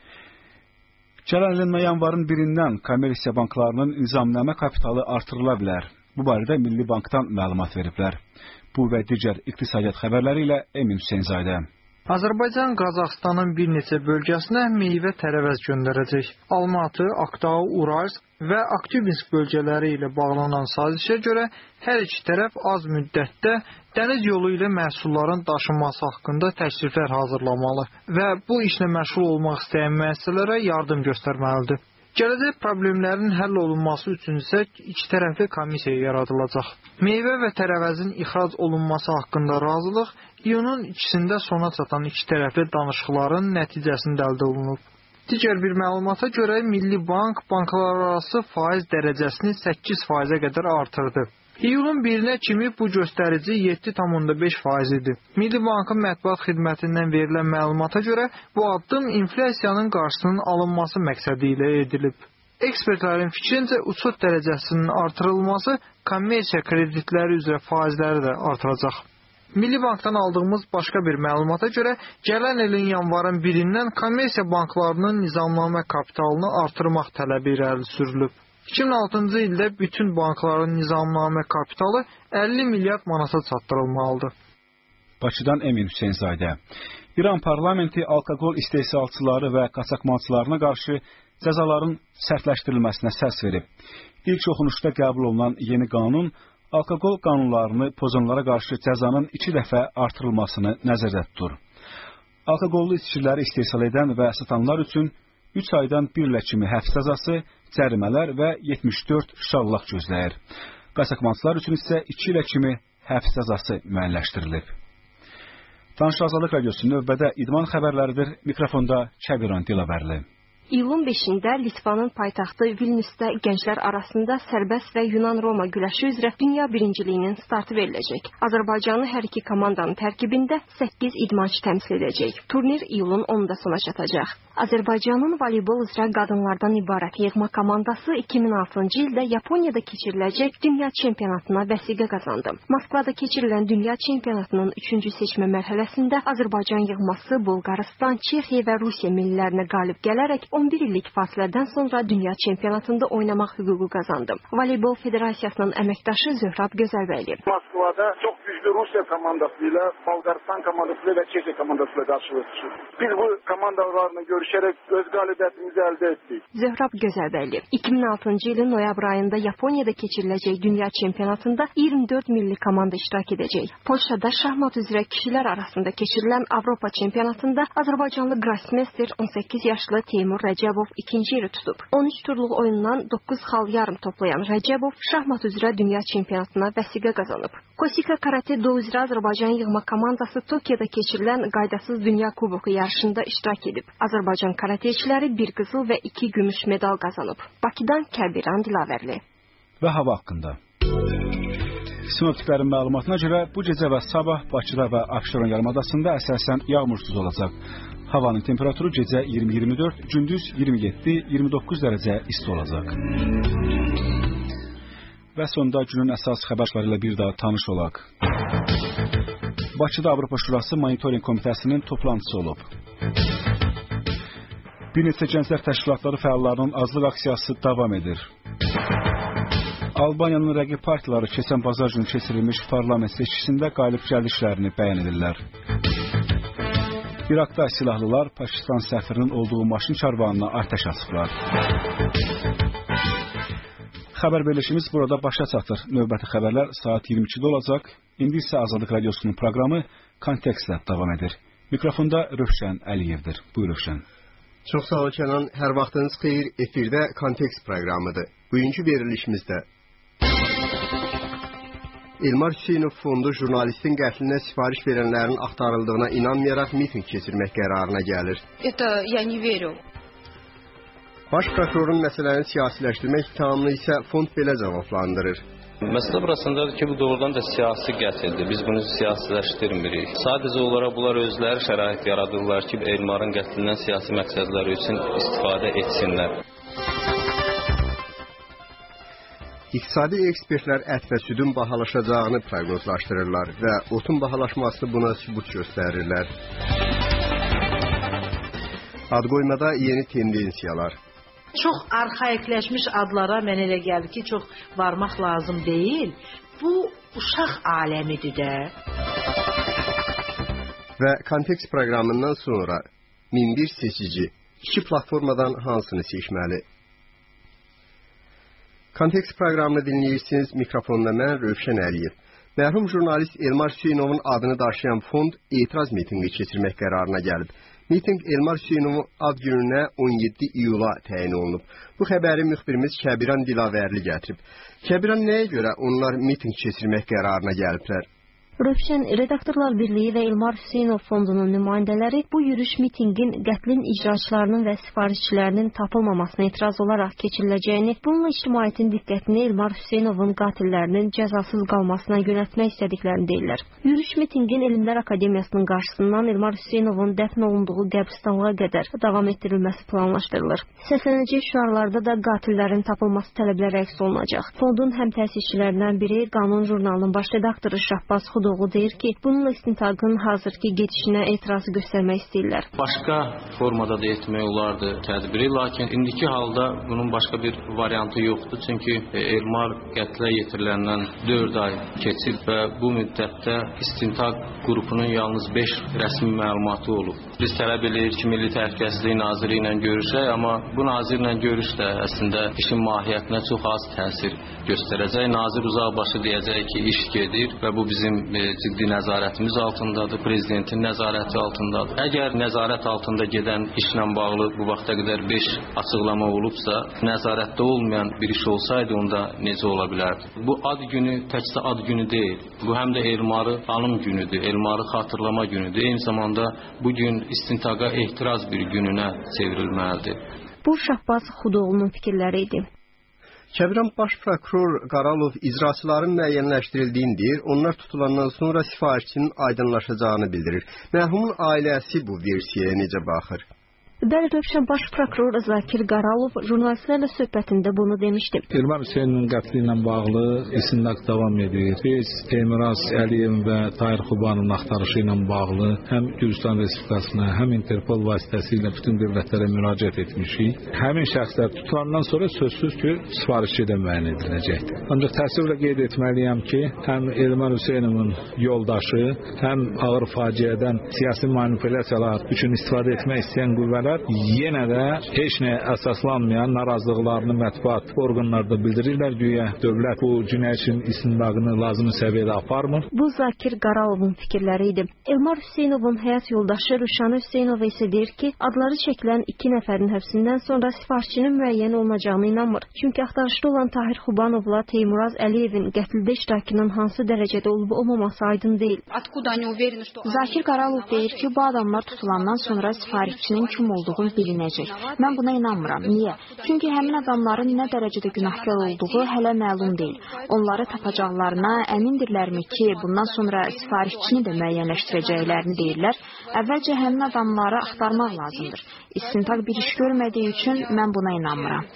Gələn ilin yanvarın 1-dən kommersiya banklarının nizamnamə kapitalı artırıla bilər. Bu barədə Milli Bankdan məlumat veriblər. Bu və digər iqtisadiyyat xəbərləri ilə Emin Hüseynzadə.
Azərbaycan Qazaxıstanın bir neçə bölgəsinə meyvə tərəvəz göndərəcək. Almatı, Aktau, Uralsk və Aktyubinsk bölgələri ilə bağlanan sazişə görə hər iki tərəf az müddətdə dəniz yolu ilə məhsulların daşınması haqqında təkliflər hazırlamalı və bu işlə məşğul olmaq istəyən müəssisələrə yardım göstərməlidir. Gələcək problemlərin həll olunması üçün isə iki tərəfli komissiya yaradılacaq. Meyvə və tərəvəzin ixrac olunması haqqında razılıq iyunun 2-də sona çatan iki tərəfli danışıqların nəticəsində əldə olunub. Digər bir məlumata görə Milli Bank banklararası faiz dərəcəsini 8%-ə qədər artırdı. İyulun 1-nə kimi bu göstərici 7,5% idi. Milli Bankın mətbuat xidmətindən verilən məlumata görə bu addım inflyasiyanın qarşısının alınması məqsədi ilə edilib. Ekspertlərin fikrincə uçot dərəcəsinin artırılması kommersiya kreditləri üzrə faizləri də artıracaq. Milli Bankdan aldığımız başqa bir məlumata görə gələn ilin yanvarın 1-dən kommersiya banklarının nizamnamə kapitalını artırmaq tələbi irəli sürülüb. 2006-cı ildə bütün bankların nizamnamə kapitalı 50 milyard manata çatdırılmalıdır.
Bakıdan Emin Hüseynzadə. İran parlamenti alkoqol istehsalçıları və qaçaqmalçılarına qarşı cəzaların sərtləşdirilməsinə səs verib. İlk oxunuşda qəbul olunan yeni qanun alkoqol qanunlarını pozanlara qarşı cəzanın 2 dəfə artırılmasını nəzərdə tutur. Alkoqollu içkiləri istehsal edən və satanlar üçün 3 aydan 1 il kimi həbs cəzası, cərimələr və 74 şallaq gözləyir. Qaçaqmalçılar üçün isə 2 il kimi həbs cəzası müəyyənləşdirilib. Tanış Azadlıq Radiosu növbədə idman xəbərləridir. Mikrofonda Kəbiran Dilavərli.
İyulun 5-də Litvanın paytaxtı Vilniusda gənclər arasında sərbəst və Yunan-Roma güləşi üzrə dünya birinciliyinin startı veriləcək. Azərbaycanı hər iki komandanın tərkibində 8 idmançı təmsil edəcək. Turnir iyulun 10-da sona çatacaq. Azərbaycanın voleybol üzrə qadınlardan ibarət yığma komandası 2006-cı ildə Yaponiyada keçiriləcək dünya çempionatına vəsiqə qazandı. Moskvada keçirilən dünya çempionatının 3-cü seçmə mərhələsində Azərbaycan yığması Bolqarıstan, Çexiya və Rusiya millilərinə qalib gələrək 11 illik fasilədən sonra dünya çempionatında oynamaq hüququ qazandı. Voleybol Federasiyasının əməkdaşı Zöhrab Gözəlbəyli.
Moskvada çox güclü Rusiya komandasıyla, Bolqarıstan komandasıyla və Çexiya komandasıyla qarşılaşdıq. Biz bu komandalarla görüşərək öz qalibiyyətimizi əldə etdik.
Zöhrab Gözəlbəyli 2006-cı ilin noyabr ayında Yaponiyada keçiriləcək dünya çempionatında 24 milli komanda iştirak edəcək. Polşada şahmat üzrə kişilər arasında keçirilən Avropa çempionatında Azərbaycanlı Grossmeister 18 yaşlı Teymur Rəcəbov ikinci yeri tutub. 13 turluq oyundan 9 xal yarım toplayan Rəcəbov şahmat üzrə dünya çempionatına vəsiqə qazanıb. Kosika Karate Do üzrə Azərbaycan yığma komandası Tokyoda keçirilən qaydasız dünya kuboku yarışında iştirak edib. Azərbaycan karateçiləri 1 qızıl və 2 gümüş medal qazanıb. Bakıdan Kəbiran Dilavərli.
Və hava haqqında. Sinoptiklərin məlumatına görə bu gecə və sabah Bakıda və Abşeron yarımadasında əsasən yağmursuz olacaq. Havanın temperaturu gecə 20-24, gündüz 27-29 dərəcə isti olacaq. Və sonda günün əsas xəbərləri ilə bir daha tanış olaq. Bakıda Avropa Şurası Monitoring Komitəsinin toplantısı olub. Bir neçə gənclər təşkilatları fəallarının azlıq aksiyası davam edir. Albaniyanın rəqib partiyaları keçən bazar günü keçirilmiş parlament seçkisində qalib gəlişlərini bəyan edirlər. İraqda silahlılar Pakistan səfirinin olduğu maşın karvanına atəş açıblar. Xəbər verilişimiz burada başa çatır. Növbəti xəbərlər saat 22-də olacaq. İndi isə Azadlıq Radiosunun proqramı Kontekstlə davam edir. Mikrofonda Rövşən Əliyevdir. Buyur Rövşən.
Çox sağ ol Kənan. Hər vaxtınız xeyir. Efirdə Kontekst proqramıdır. Bugünkü verilişimizdə Elmar Hüseynov fondu jurnalistin qətlinə sifariş verənlərin axtarıldığına inanmayaraq miting keçirmək qərarına gəlir. Baş prokurorun məsələni siyasiləşdirmək ittihamını isə fond belə cavablandırır.
Məsələ burasındadır ki, bu doğrudan da siyasi qətldir. Biz bunu siyasiləşdirmirik. Sadəcə olaraq bunlar özləri şərait yaradırlar ki, Elmarın qətlindən siyasi məqsədləri üçün istifadə etsinlər.
İqtisadi ekspertlər ət və südün bahalaşacağını proqnozlaşdırırlar və otun bahalaşmasını buna sübut göstərirlər. Ad qoymada yeni tendensiyalar.
Çox arxaikləşmiş adlara mən elə gəlir ki, çox varmaq lazım deyil. Bu uşaq aləmidir də.
Və kontekst proqramından sonra 1001 seçici 2 platformadan hansını seçməli? Kontekst proqramını dinləyirsiniz. Mikrofonda mən Rövşən Əliyev. Mərhum jurnalist Elmar Hüseynovun adını daşıyan fond etiraz mitinqi keçirmək qərarına gəlib. Miting Elmar Hüseynovun ad gününə 17 iyula təyin olunub. Bu xəbəri müxbirimiz Kəbiran Dilavərli gətirib. Kəbiran, nəyə görə onlar miting keçirmək qərarına gəliblər?
Rövşən, Redaktorlar Birliyi və Elmar Hüseynov fondunun nümayəndələri bu yürüyüş mitinqin qətlin icraçılarının və sifarişçilərinin tapılmamasına etiraz olaraq keçiriləcəyini, bununla ictimaiyyətin diqqətini Elmar Hüseynovun qatillərinin cəzasız qalmasına yönəltmək istədiklərini deyirlər. Yürüyüş mitinqin Elmlər Akademiyasının qarşısından Elmar Hüseynovun dəfn olunduğu qəbristanlığa qədər davam etdirilməsi planlaşdırılır. Səslənəcək şüarlarda da qatillərin tapılması tələbləri əks olunacaq. Fondun həm təsisçilərindən biri Qanun jurnalının baş redaktoru Şahbaz Xudoğlu deyir ki, bununla istintaqın hazırki gedişinə etirazı göstərmək istəyirlər.
Başqa formada da etmək olardı tədbiri, lakin indiki halda bunun başqa bir variantı yoxdur. Çünki Elmar qətlə yetiriləndən 4 ay keçib və bu müddətdə istintaq qrupunun yalnız 5 rəsmi məlumatı olub. Biz tələb edirik ki, Milli Təhlükəsizlik Naziri ilə görüşək, amma bu nazirlə görüş də əslində işin mahiyyətinə çox az təsir göstərəcək. Nazir uzaqbaşı deyəcək ki, iş gedir və bu bizim ciddi nəzarətimiz altındadır, prezidentin nəzarəti altındadır. Əgər nəzarət altında gedən işlə bağlı bu vaxta qədər 5 açıqlama olubsa, nəzarətdə olmayan bir iş olsaydı onda necə ola bilərdi? Bu ad günü təkcə ad günü deyil. Bu həm də Elmarı anım günüdür, Elmarı xatırlama günüdür. Eyni zamanda bu gün istintaqa ehtiraz bir gününə çevrilməlidir.
Bu Şahbaz Xudoğlu'nun fikirləri idi.
Kəbiran baş prokuror Qaralov icraçıların müəyyənləşdirildiyini deyir, onlar tutulandan sonra sifarişçinin aydınlaşacağını bildirir. Mərhumun ailəsi bu versiyaya necə baxır?
Bəli, Rövşən, baş prokuror Zakir Qaralov jurnalistlərlə söhbətində bunu demişdi.
Elmar Hüseynovun qətli ilə bağlı istintaq davam edir. Biz Elmiraz Əliyevin və Tahir Xubanın axtarışı ilə bağlı həm Gürcistan Respublikasına, həm Interpol vasitəsilə bütün dövlətlərə müraciət etmişik. Həmin şəxslər tutulandan sonra sözsüz ki, sifarişçi də müəyyən ediləcəkdir. Ancaq təəssüflə qeyd etməliyəm ki, həm Elmar Hüseynovun yoldaşı, həm ağır faciədən siyasi manipulyasiyalar üçün istifadə etmək istəyən qüvvələr yenə də heç nəyə əsaslanmayan narazılıqlarını mətbuat orqanlarında bildirirlər. Güya dövlət bu cinayətin istintaqını lazımi səviyyədə aparmır.
Bu Zakir Qaralovun fikirləri idi. Elmar Hüseynovun həyat yoldaşı Rüşanə Hüseynova isə deyir ki, adları çəkilən 2 nəfərin həbsindən sonra sifarişçinin müəyyən olunacağına inanmır. Çünki axtarışda olan Tahir Xubanovla Teymuraz Əliyevin qətldə iştirakının hansı dərəcədə olub-olmaması aydın deyil.
Zakir Qaralov deyir ki, bu adamlar tutulandan sonra sifarişçinin kim olduğu bilinəcək. Mən buna inanmıram. Niyə? Çünki həmin adamların nə dərəcədə günahkar olduğu hələ məlum deyil. Onları tapacaqlarına əmindirlərmi ki, bundan sonra sifarişçini də müəyyənləşdirəcəklərini deyirlər. Əvvəlcə həmin adamları axtarmaq lazımdır. İstintaq bir iş görmədiyi üçün mən buna inanmıram.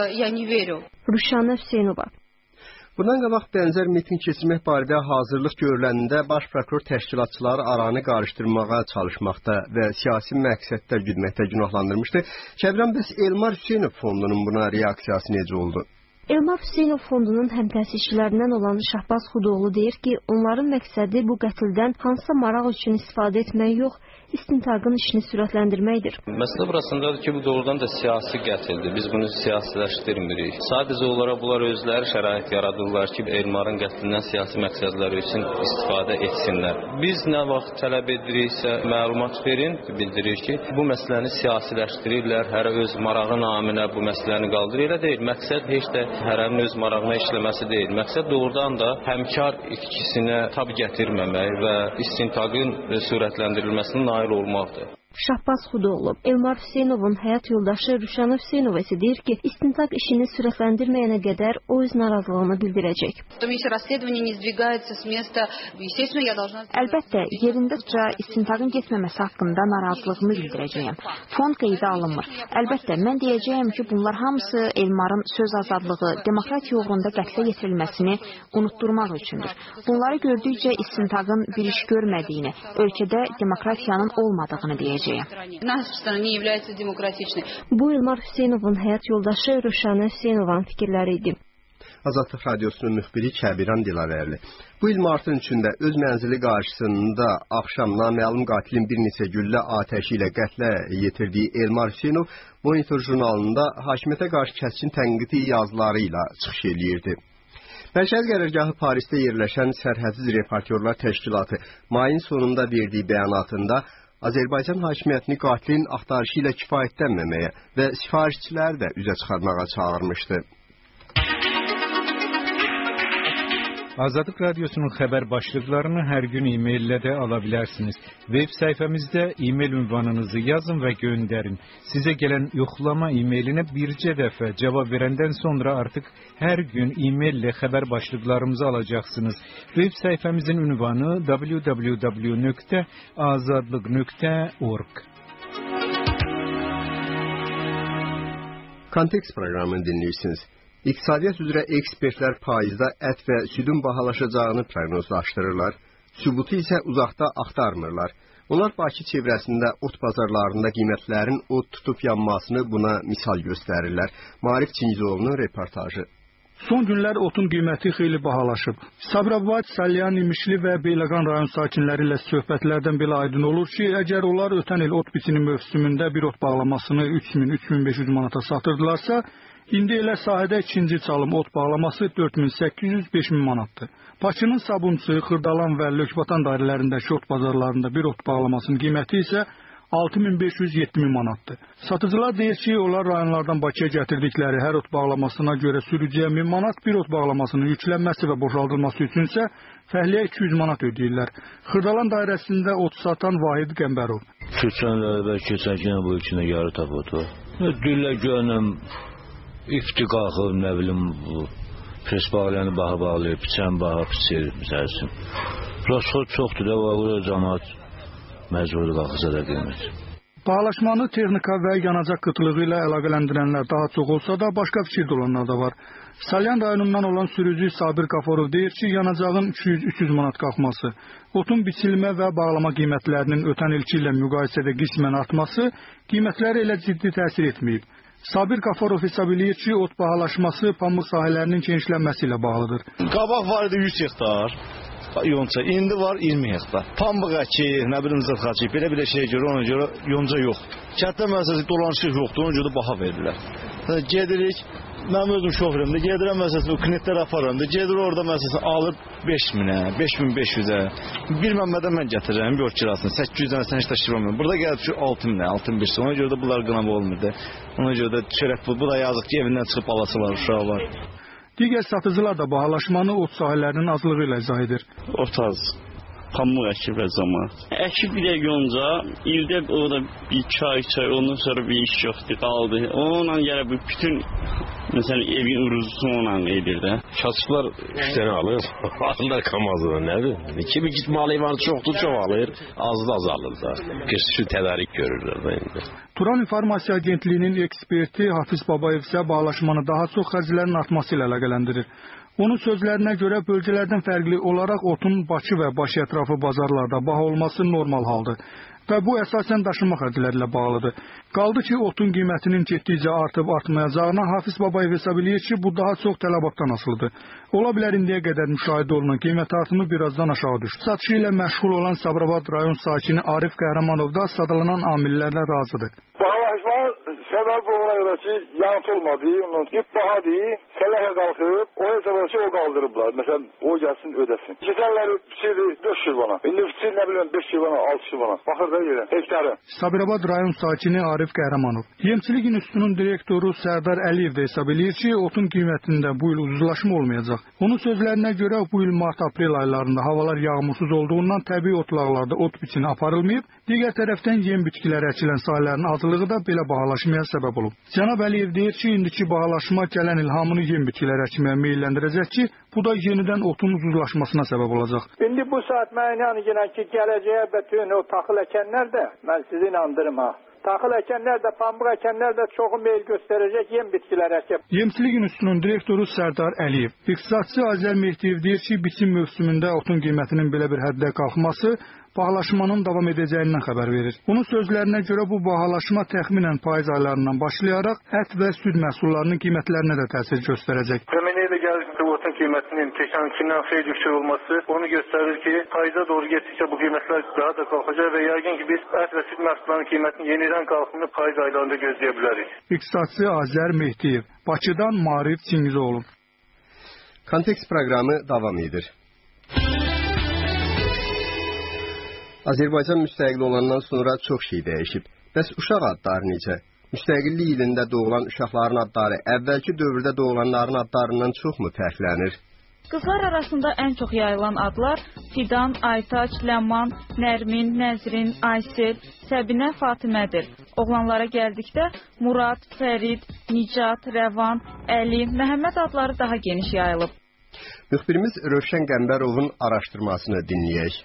Rüşanə Hüseynova.
Bundan qabaq bənzər miting keçirmək barədə hazırlıq görüləndə baş prokuror təşkilatçıları aranı qarışdırmağa çalışmaqda və siyasi məqsədlər güdməkdə günahlandırmışdı. Kəbiran, bəs Elmar Hüseynov fondunun buna reaksiyası necə oldu?
Elmar Hüseynov fondunun həmtəsisçilərindən olan Şahbaz Xudoğlu deyir ki, onların məqsədi bu qətldən hansısa maraq üçün istifadə etmək yox, istintaqın işini sürətləndirməkdir.
Məsələ burasındadır ki, bu doğrudan da siyasi qətldir. Biz bunu siyasiləşdirmirik. Sadəcə olaraq bunlar özləri şərait yaradırlar ki, Elmarın qətlindən siyasi məqsədləri üçün istifadə etsinlər. Biz nə vaxt tələb ediriksə məlumat verin, bildirir ki, bu məsələni siyasiləşdirirlər, hər öz marağı naminə bu məsələni qaldırır. Elə deyil, məqsəd heç də hərənin öz marağına işləməsi deyil. Məqsəd doğrudan da həmkar itkisinə tab gətirməmək və istintaqın sürətləndirilməsinə nail olmaqdır.
Şahbaz Xudoğlu, Elmar Hüseynovun həyat yoldaşı Rüşana Hüseynova isə deyir ki, istintaq işini sürətləndirməyənə qədər o öz narazılığını bildirəcək.
Əlbəttə, yerindəcə istintaqın getməməsi haqqında narazılığımı bildirəcəyəm. Fond qeydə alınmır. Əlbəttə, mən deyəcəyəm ki, bunlar hamısı Elmarın söz azadlığı, demokratiya uğrunda qətlə yetirilməsini unutturmaq üçündür. Bunları gördükcə istintaqın bir iş görmədiyini, ölkədə demokratiyanın olmadığını deyəcəyəm.
Bu Elmar Hüseynovun həyat yoldaşı Rüşana Hüseynovanın fikirləri idi.
Azadlıq Radiosunun müxbiri Kəbiran Dilavərli. Bu il martın 3-də öz mənzili qarşısında axşam naməlum qatilin bir neçə güllə atəşi ilə qətlə yetirdiyi Elmar Hüseynov Monitor jurnalında hakimiyyətə qarşı kəskin tənqidi yazıları ilə çıxış eləyirdi. Mərkəzi qərargahı Parisdə yerləşən Sərhədsiz Reportyorlar Təşkilatı mayın sonunda verdiyi bəyanatında Azərbaycan hakimiyyətini qatilin axtarışı ilə kifayətlənməməyə və sifarişçiləri də üzə çıxarmağa çağırmışdı.
Azadlıq Radiosunun xəbər başlıqlarını hər gün e-maillə də ala bilərsiniz. Web səhifəmizdə e-mail ünvanınızı yazın və göndərin. Sizə gələn yoxlama e-mailinə bircə dəfə cavab verəndən sonra artıq hər gün e-maillə xəbər başlıqlarımızı alacaqsınız. Web səhifəmizin ünvanı www.azadlıq.org.
Kontekst proqramını dinləyirsiniz. İqtisadiyyat üzrə ekspertlər payızda ət və südün bahalaşacağını proqnozlaşdırırlar. Sübutu isə uzaqda axtarmırlar. Onlar Bakı çevrəsində ot bazarlarında qiymətlərin od tutub yanmasını buna misal göstərirlər. Marif Çingizoğlu'nun reportajı.
Son günlər otun qiyməti xeyli bahalaşıb. Sabirabad, Salyan, İmişli və Beyləqan rayon sakinləri ilə söhbətlərdən belə aydın olur ki, əgər onlar ötən il ot biçini mövsümündə bir ot bağlamasını 3000-3500 manata satırdılarsa, İndi elə sahədə ikinci çalım ot bağlaması 4800-5000 manatdır. Bakının Sabunçu, Xırdalan və Lökbatan dairələrindəki ot bazarlarında bir ot bağlamasının qiyməti isə 6500-7000 manatdır. Satıcılar deyir ki, onlar rayonlardan Bakıya gətirdikləri hər ot bağlamasına görə sürücüyə 1000 manat, bir ot bağlamasının yüklənməsi və boşaldılması üçünsə fəhliyə 200 manat ödəyirlər. Xırdalan dairəsində ot satan Vahid Qəmbərov.
Keçən gün bu içində yarı tap otu. Düllə görünüm İfti qalxıb, nə bilim, presbağlayanı baha bağlayır, piçən baha piçir, məsələsin. Rosxod çoxdur da, var, cəmat məcburdur qalxıza da qiymət.
Bahalaşmanı texnika və yanacaq qıtlığı ilə əlaqələndirənlər daha çox olsa da, başqa fikirdə olanlar da var. Salyan rayonundan olan sürücü Sabir Qaforov deyir ki, yanacağın 200-300 manat qalxması, otun biçilmə və bağlama qiymətlərinin ötən ilki ilə müqayisədə qismən artması qiymətləri elə ciddi təsir etməyib. Sabir Qaforov hesab edir ki, ot bahalaşması pamuk sahələrinin genişlənməsi ilə bağlıdır.
Qabaq var idi 100 hektar yonca, indi var 20 hektar. Pambıq əki, nə bilim zırx əki, belə şey görə, ona görə yonca yox. Kətdə məsələsi dolanışıq yoxdur, ona görə baha verirlər. Gedirik, mən özüm şoförümdə, gedirəm məsələsini, o knetlər aparıram da, gedir orada məsələsini alır 5000-ə, 5500-ə. Bir məmmədən mən gətirirəm, bir kirasını, 800-dən sən heç daşıramam. Burada gəlib ki, 6000-ə, 6500-ə, ona görə də bunlar qınama olmur da. Ona görə də çörək bu da yazıq ki, evindən çıxıb alası var, uşağı var.
Digər satıcılar da bahalaşmanı ot sahələrinin azlığı ilə izah edir.
Ot az, pamuk əki və zaman. Əki bir də yonca, ildə orada bir çay, ondan sonra bir iş yoxdur, qaldı. Onunla gələ bütün mesela evin uruzusu onunla edir də.
Kasıblar 3 dənə alır, alırlar kamazını, nədir? Kimi gitmə alayım, çoxdur, çox alır, azı da azalır da. Qış üçün tədarik görürlər də indi.
Turan İnformasiya Agentliyinin eksperti Hafiz Babayev isə bahalaşmanı daha çox xərclərin artması ilə əlaqələndirir. Onun sözlərinə görə bölgələrdən fərqli olaraq otun Bakı və Bakı ətrafı bazarlarda baha olması normal haldır. Və bu əsasən daşınma xərcləri ilə bağlıdır. Qaldı ki, otun qiymətinin getdikcə artıb artmayacağına Hafiz Babayev hesab edir ki, bu daha çox tələbatdan asılıdır. Ola bilər indiyə qədər müşahidə olunan qiymət artımı birazdan aşağı düşür. Satışı ilə məşğul olan Sabirabad rayon sakini Arif Qəhrəmanov da sadalanan amillərlə razıdır.
Bahalaşma səbəbi bu ona göre ki yanıt olmadı, onun ip baha değil, sələhə qalxıb, o hesabı ki o qaldırıblar. Mesela o gelsin ödesin. Geçenler şeydi 4 şirvana. İndi ne bileyim 5 şirvana, 6 şirvana. Bakır da yere, hektarı.
Sabirabad rayon sakini Arif Qəhrəmanov. Yemçilik İnstitutunun direktoru Sərdar Əliyev də hesab edir ki, otun qiymətində bu il ucuzlaşma olmayacaq. Onun sözlərinə görə bu il mart-aprel aylarında havalar yağmursuz olduğundan təbii otlaqlarda ot biçini aparılmayıb, digər tərəfdən yem bitkiləri əkilən sahələrin azlığı da belə bahalaşmaya səbəb olub. Cənab Əliyev deyir ki, indiki bahalaşma gələn il hamını yem bitkiləri əkməyə meyləndirəcək ki, bu da yenidən otun ucuzlaşmasına səbəb olacaq.
İndi bu saat mən inanıram ki, gələcəyə bütün o taxıl əkənlər də, mən sizi inandırım ha. Taxıl əkənlər də, pambıq əkənlər də çoxu meyl göstərəcək yem bitkiləri əkib.
Yemçilik İnstitutunun direktoru Sərdar Əliyev. İqtisadçı Azər Mehdiyev deyir ki, biçim mövsümündə otun qiymətinin belə bir həddə qalxması bahalaşmanın davam edəcəyindən xəbər verir. Onun sözlərinə görə bu bahalaşma təxminən payız aylarından başlayaraq ət və süd məhsullarının qiymətlərinə də təsir göstərəcək.
Mənə elə gəlir ki, otun qiymətinin keçənkindən xeyli yüksək olması onu göstərir ki, payıza doğru getdikcə bu qiymətlər daha da qalxacaq və yəqin ki, biz ət və süd məhsullarının qiymətinin yenidən qalxımını payız aylarında gözləyə bilərik.
İqtisadçı Azər Mehdiyev, Bakıdan Marif Çingizoğlu.
Kontekst proqramı davam edir. Azərbaycan müstəqil olandan sonra çox şey dəyişib. Bəs uşaq adları necə? Müstəqillik ilində doğulan uşaqların adları əvvəlki dövrdə doğulanların adlarından çoxmu fərqlənir?
Qızlar arasında ən çox yayılan adlar Fidan, Aytaç, Ləman, Nərmin, Nəzrin, Aysel, Səbinə, Fatimədir. Oğlanlara gəldikdə Murad, Fərid, Nicat, Rəvan, Əli, Məhəmməd adları daha geniş yayılıb.
Müxbirimiz Rövşən Qəmbərovun araşdırmasını dinləyək.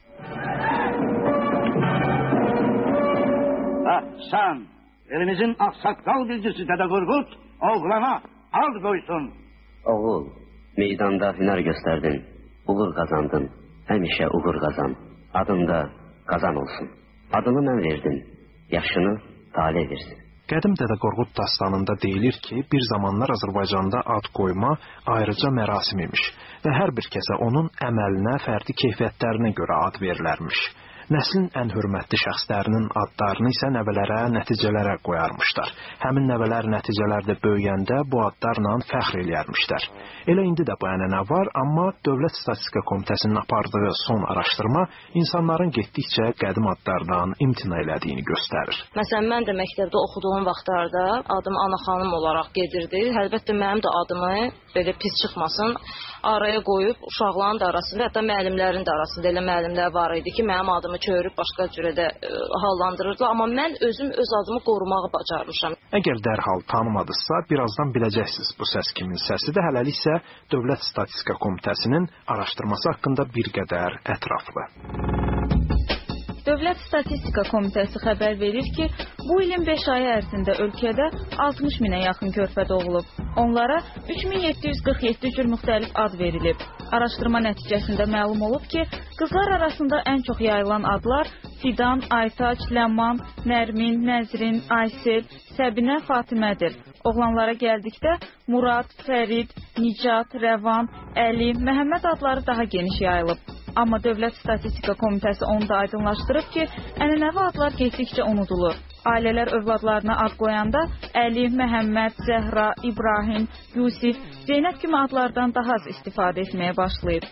Sen, elimizin aksakal bilgisi Dede Korkut, oğlana ad koysun.
Oğul, meydanda hüner gösterdin, uğur kazandın, həmişə uğur kazan. Adın da kazan olsun. Adını mən verdim, yaşını tale versin.
Qədim Dədə Qorqud dastanında deyilir ki, bir zamanlar Azərbaycanda ad qoyma ayrıca mərasim imiş və hər bir kəsə onun əməlinə, fərdi keyfiyyətlərinə görə ad verilərmiş. Nəslin ən hörmətli şəxslərinin adlarını isə nəvələrə, nəticələrə qoyarmışlar. Həmin nəvələr nəticələrdə böyüyəndə bu adlarla fəxr eləyərmişlər. Elə indi də bu ənənə var, amma Dövlət Statistika Komitəsinin apardığı son araşdırma insanların getdikcə qədim adlardan imtina elədiyini göstərir.
Məsələn, mən də məktəbdə oxuduğum vaxtlarda adım Ana xanım olaraq gedirdi. Əlbəttə mənim də adımı belə pis çıxmasın araya qoyub uşaqların da arasında, hətta müəllimlərin də arasında elə müəllimlər var idi ki, mənim adımı çörüb başqa cürə də hallandırırdılar. Amma mən özüm öz adımı qorumağı bacarmışam.
Əgər dərhal tanımadınızsa, birazdan biləcəksiniz bu səs kimin səsidir. Hələlik isə Dövlət Statistika Komitəsinin araşdırması haqqında bir qədər ətraflı.
Dövlət Statistika Komitəsi xəbər verir ki, bu ilin 5 ayı ərzində ölkədə 60 minə yaxın körpə doğulub. Onlara 3747 cür müxtəlif ad verilib. Araşdırma nəticəsində məlum olub ki, qızlar arasında ən çox yayılan adlar Fidan, Aytaç, Ləman, Nərmin, Nəzrin, Aysel, Səbinə, Fatimədir. Oğlanlara gəldikdə Murad, Fərid, Nicat, Rəvan, Əli, Məhəmməd adları daha geniş yayılıb. Amma Dövlət Statistika Komitəsi onu da aydınlaşdırıb ki, ənənəvi adlar getdikcə unudulur. Ailələr övladlarına ad qoyanda Əli, Məhəmməd, Zəhra, İbrahim, Yusif, Zeynəb kimi adlardan daha az istifadə etməyə başlayıb.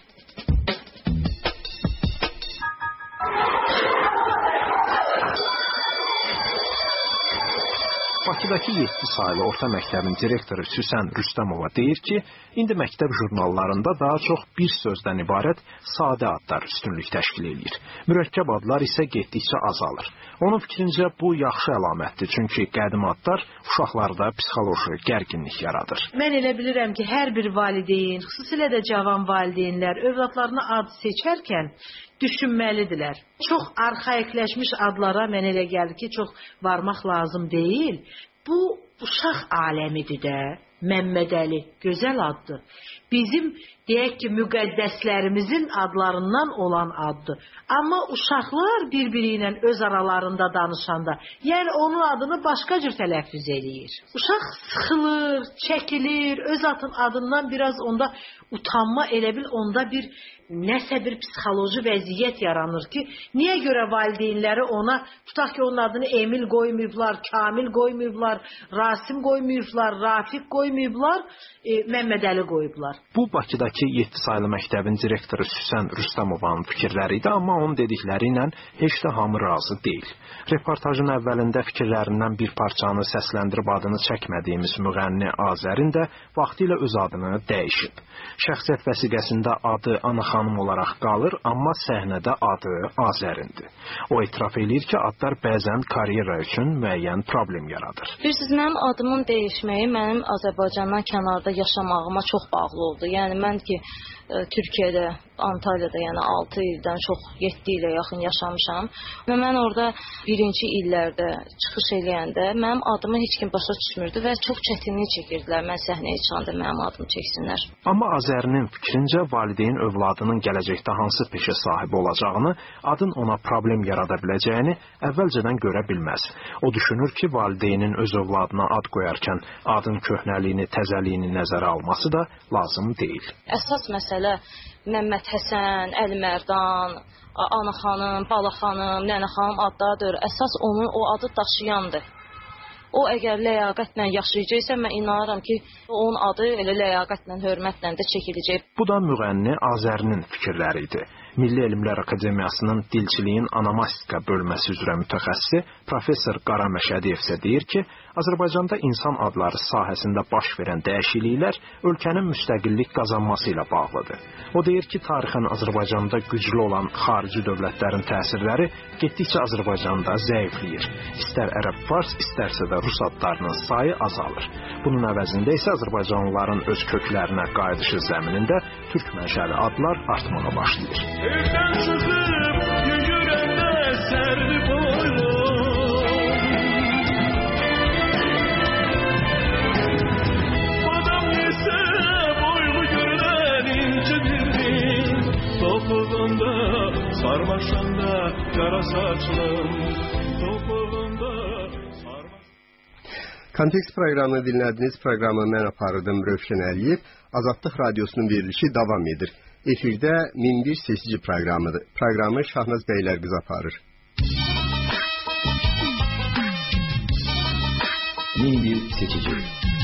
Bakıdakı 7 saylı orta məktəbin direktoru Süsən Rüstəmova deyir ki, indi məktəb jurnallarında daha çox bir sözdən ibarət sadə adlar üstünlük təşkil edir. Mürəkkəb adlar isə getdikcə azalır. Onun fikrincə bu yaxşı əlamətdir, çünki qədim adlar uşaqlarda psixoloji gərginlik yaradır.
Mən elə bilirəm ki, hər bir valideyn, xüsusilə də cavan valideynlər övladlarına ad seçərkən düşünməlidirlər. Çox arxaikləşmiş adlara mən elə gəlir ki, çox varmaq lazım deyil. Bu uşaq aləmidir də. Məmmədəli gözəl addır. Bizim deyək ki, müqəddəslərimizin adlarından olan addır. Amma uşaqlar bir-biri ilə öz aralarında danışanda, yəni onun adını başqa cür tələffüz eləyir. Uşaq sıxılır, çəkilir, öz adından biraz onda utanma, elə bil onda bir nəsə bir psixoloji vəziyyət yaranır ki, niyə görə valideynləri ona, tutaq ki, onun adını Emil qoymayıblar, Kamil qoymayıblar, Rasim qoymayıblar, Rafiq qoymayıblar, Məmməd Əli qoyublar.
Bu Bakıdakı 7 saylı məktəbin direktoru Süsən Rüstəmovanın fikirləri idi, amma onun dedikləri ilə heç də hamı razı deyil. Reportajın əvvəlində fikirlərindən bir parçanı səsləndirib adını çəkmədiyimiz müğənni Azərin də vaxtilə öz adını dəyişib. Şəxsiyyət vəsiqəsində adı Ana xanım olaraq qalır, amma səhnədə adı Azərindir. O etiraf eləyir ki, adlar bəzən karyera üçün müəyyən problem yaradır.
Bilirsiniz, mənim adımın dəyişməyi mənim Azərbaycandan kənarda yaşamağıma çox bağlı oldu. Yəni mən ki, Türkiyədə, Antalyada, yəni 6 ildən çox 7 ilə yaxın yaşamışam. Və mən orada birinci illərdə çıxış eləyəndə mənim adımı heç kim başa düşmürdü və çox çətinlik çəkirdilər mən səhnəyə çıxanda mənim adımı çəksinlər.
Amma Azərinin fikrincə valideyn övladının gələcəkdə hansı peşə sahibi olacağını, adın ona problem yarada biləcəyini əvvəlcədən görə bilməz. O düşünür ki, valideynin öz övladına ad qoyarkən adın köhnəliyini, təzəliyini nəzərə alması da lazım deyil.
Əsas məsələ Məmməd Həsən, Əli Mərdan, Ana xanım, Bala xanım, Nənə xanım adlardır. Əsas onun o adı daşıyandır. O əgər ləyaqətlə yaşayacaqsa, mən inanıram ki, onun adı elə ləyaqətlə, hörmətlə də çəkiləcək.
Bu da müğənni Azərinin fikirləri idi. Milli Elmlər Akademiyasının dilçiliyin anamastika bölməsi üzrə mütəxəssisi professor Qara Məşədiyev isə deyir ki, Azərbaycanda insan adları sahəsində baş verən dəyişikliklər ölkənin müstəqillik qazanması ilə bağlıdır. O deyir ki, tarixən Azərbaycanda güclü olan xarici dövlətlərin təsirləri getdikcə Azərbaycanda zəifləyir. İstər ərəb fars, istərsə də rus adlarının sayı azalır. Bunun əvəzində isə Azərbaycanlıların öz köklərinə qayıdışı zəminində türk mənşəli adlar artmağa başlayır.
Evdən çıxıb yüyürəndə sərli boylu Badam yesə boylu görünən incidirdim Topuğunda sarmaşanda qara saçlım Topuğunda
Kontekst proqramını dinlədiniz. Proqramı mən aparırdım, Rövşən Əliyev. Azadlıq Radiosunun verilişi davam edir. Efirdə 1001 seçici proqramıdır. Proqramı Şahnaz Bəylərqızı aparır.
1001 seçici.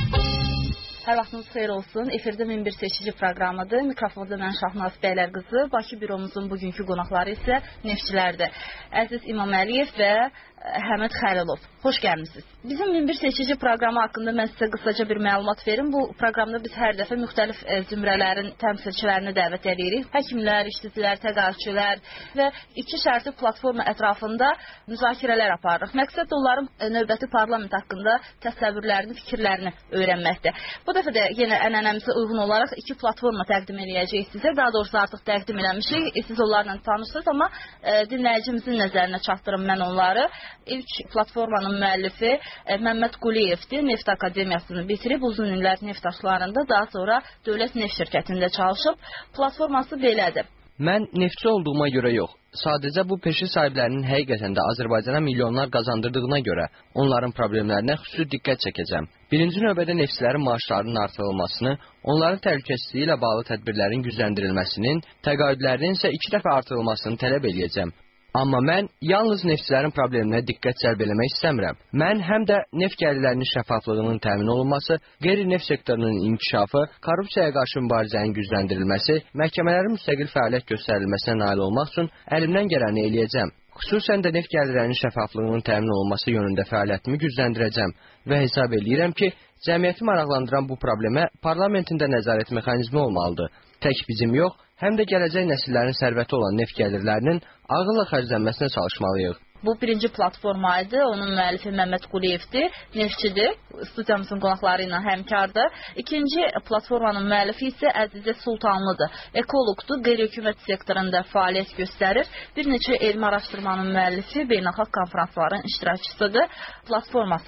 Hər vaxtınız xeyir olsun. Efirdə 1001 seçici proqramıdır. Mikrofonda mən Şahnaz Bəylərqızı. Bakı büromuzun bugünkü qonaqları isə neftçilərdir. Əziz İmam Əliyev və Həməd Xəlilov. Xoş gəlmisiniz. Bizim 1001 seçici proqramı haqqında mən sizə qısaca bir məlumat verim. Bu proqramda biz hər dəfə müxtəlif zümrələrin təmsilçilərini dəvət edirik. Həkimlər, işçilər, təqaüdçülər və iki şərti platforma ətrafında müzakirələr aparırıq. Məqsəd onların növbəti parlament haqqında təsəvvürlərini, fikirlərini öyrənməkdir. Bu dəfə də yenə ənənəmizə uyğun olaraq iki platforma təqdim edəcəyik sizə. Daha doğrusu artıq təqdim eləmişik. Siz onlarla tanışsınız, amma dinləyicimizin nəzərinə çatdırım mən onları. İlk platformanın müəllifi Məmməd Quliyevdir. Neft Akademiyasını bitirib, uzun illər neft daşlarında, daha sonra Dövlət Neft şirkətində çalışıb. Platforması belədir.
Mən neftçi olduğuma görə yox, sadəcə bu peşə sahiblərinin həqiqətən də Azərbaycana milyonlar qazandırdığına görə onların problemlərinə xüsusi diqqət çəkəcəm. Birinci növbədə neftçilərin maaşlarının artırılmasını, onların təhlükəsizliyi ilə bağlı tədbirlərin gücləndirilməsinin, təqaüdlərinin isə 2 dəfə artırılmasını tələb edəcəm. Amma mən yalnız neftçilərin probleminə diqqət cəlb eləmək istəmirəm. Mən həm də neft gəlirlərinin şəffaflığının təmin olunması, qeyri-neft sektorunun inkişafı, korrupsiyaya qarşı mübarizənin gücləndirilməsi, məhkəmələrin müstəqil fəaliyyət göstərilməsinə nail olmaq üçün əlimdən gələni eləyəcəm. Xüsusən də neft gəlirlərinin şəffaflığının təmin olunması yönündə fəaliyyətimi gücləndirəcəm və hesab edirəm ki, cəmiyyəti maraqlandıran bu problemə parlamentin də nəzarət mexanizmi olmalıdır. Tək bizim yox, həm də gələcək nəsillərin sərvəti olan neft gəlirlərinin ağılla xərclənməsinə çalışmalıyıq.
Bu birinci platforma idi. Onun müəllifi Məmməd Quliyevdir, neftçidir. Studiyamızın qonaqları ilə həmkardır. İkinci platformanın müəllifi isə Əzizə Sultanlıdır. Ekoloqdur, qeyri-hökumət sektorunda fəaliyyət göstərir. Bir neçə elmi araşdırmanın müəllifi, beynəlxalq konfransların iştirakçısıdır. Platforması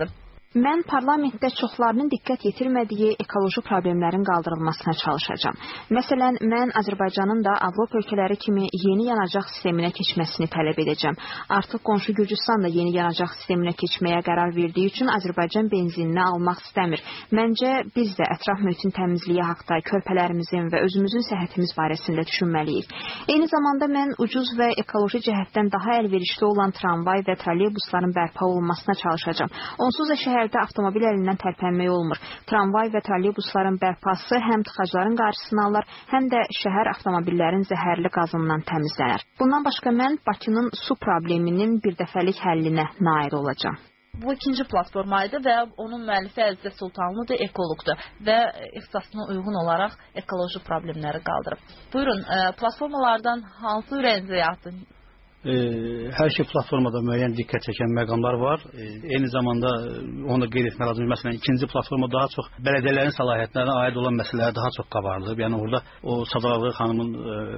Mən parlamentdə çoxlarının diqqət yetirmədiyi ekoloji problemlərin qaldırılmasına çalışacağam. Məsələn, mən Azərbaycanın da Avropa ölkələri kimi yeni yanacaq sisteminə keçməsini tələb edəcəm. Artıq qonşu Gürcüstan da yeni yanacaq sisteminə keçməyə qərar verdiyi üçün Azərbaycan benzinini almaq istəmir. Məncə biz də ətraf mühitin təmizliyi haqqında, körpələrimizin və özümüzün səhhətimiz barəsində düşünməliyik. Eyni zamanda mən ucuz və ekoloji cəhətdən daha əlverişli olan tramvay və trolleybusların bərpa olunmasına çalışacağam. Onsuz da şəhərdə avtomobil əlindən tərpənmək olmur. Tramvay və trolleybusların bərpası həm tıxacların qarşısını alır, həm də şəhər avtomobillərin zəhərli qazından təmizlənər. Bundan başqa mən Bakının su probleminin birdəfəlik həllinə nail olacağam.
Bu ikinci platformaydı və onun müəllifi Əzizə Sultanlıdır, ekoloqdur və ixtisasına uyğun olaraq ekoloji problemləri qaldırıb. Buyurun, platformalardan hansı ürəyinizə yatdı?
Hər şey platformada müəyyən diqqət çəkən məqamlar var. Eyni zamanda onu da qeyd etmək lazımdır. Məsələn, ikinci platforma daha çox bələdiyyələrin səlahiyyətlərinə aid olan məsələlər daha çox qabarılıb. Yəni orada o Sadaqlı xanımın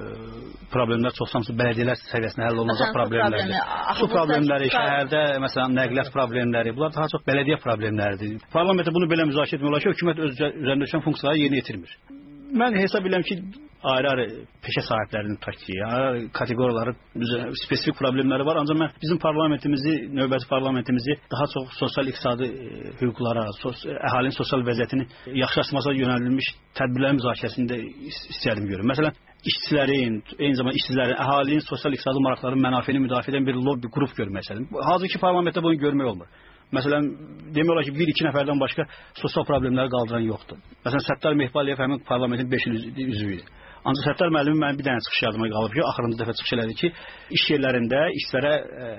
problemlər çox samsız bələdiyyələr səviyyəsində həll olunacaq problemlərdir. Su problemləri, şəhərdə məsələn nəqliyyat problemləri, bunlar daha çox bələdiyyə problemləridir. Parlamentdə bunu belə müzakirə etmək olar ki, hökumət öz üzərində düşən funksiyaları yerinə yetirmir. Mən hesab edirəm ki, ayrı-ayrı peşə sahiblərinin taktiyi, kateqoriyaların spesifik problemləri var. Ancaq mən bizim parlamentimizi, növbəti parlamentimizi daha çox sosial-iqtisadi hüquqlara, əhalinin sosial vəziyyətini yaxşılaşdırmasına yönəldilmiş tədbirlərin müzakirəsində istəyərdim görürüm. Məsələn, işçilərin, eyni zamanda işçilərin, əhalinin sosial-iqtisadi maraqlarının mənafeyini müdafiə edən bir lobby qrup görmək istəyirdim. Hazırki parlamentdə bunu görmək olmur. Məsələn, demək olar ki, 1-2 nəfərdən başqa sosial problemləri qaldıran yoxdur. Məsələn, Səttar Mehbaliyev həmin parlamentin 5 il üzvü idi. Ancaq Səttar müəllimin mənim bir dənə çıxış yadıma qalıb ki, axırıncı dəfə çıxış elədi ki, iş yerlərində işçilərə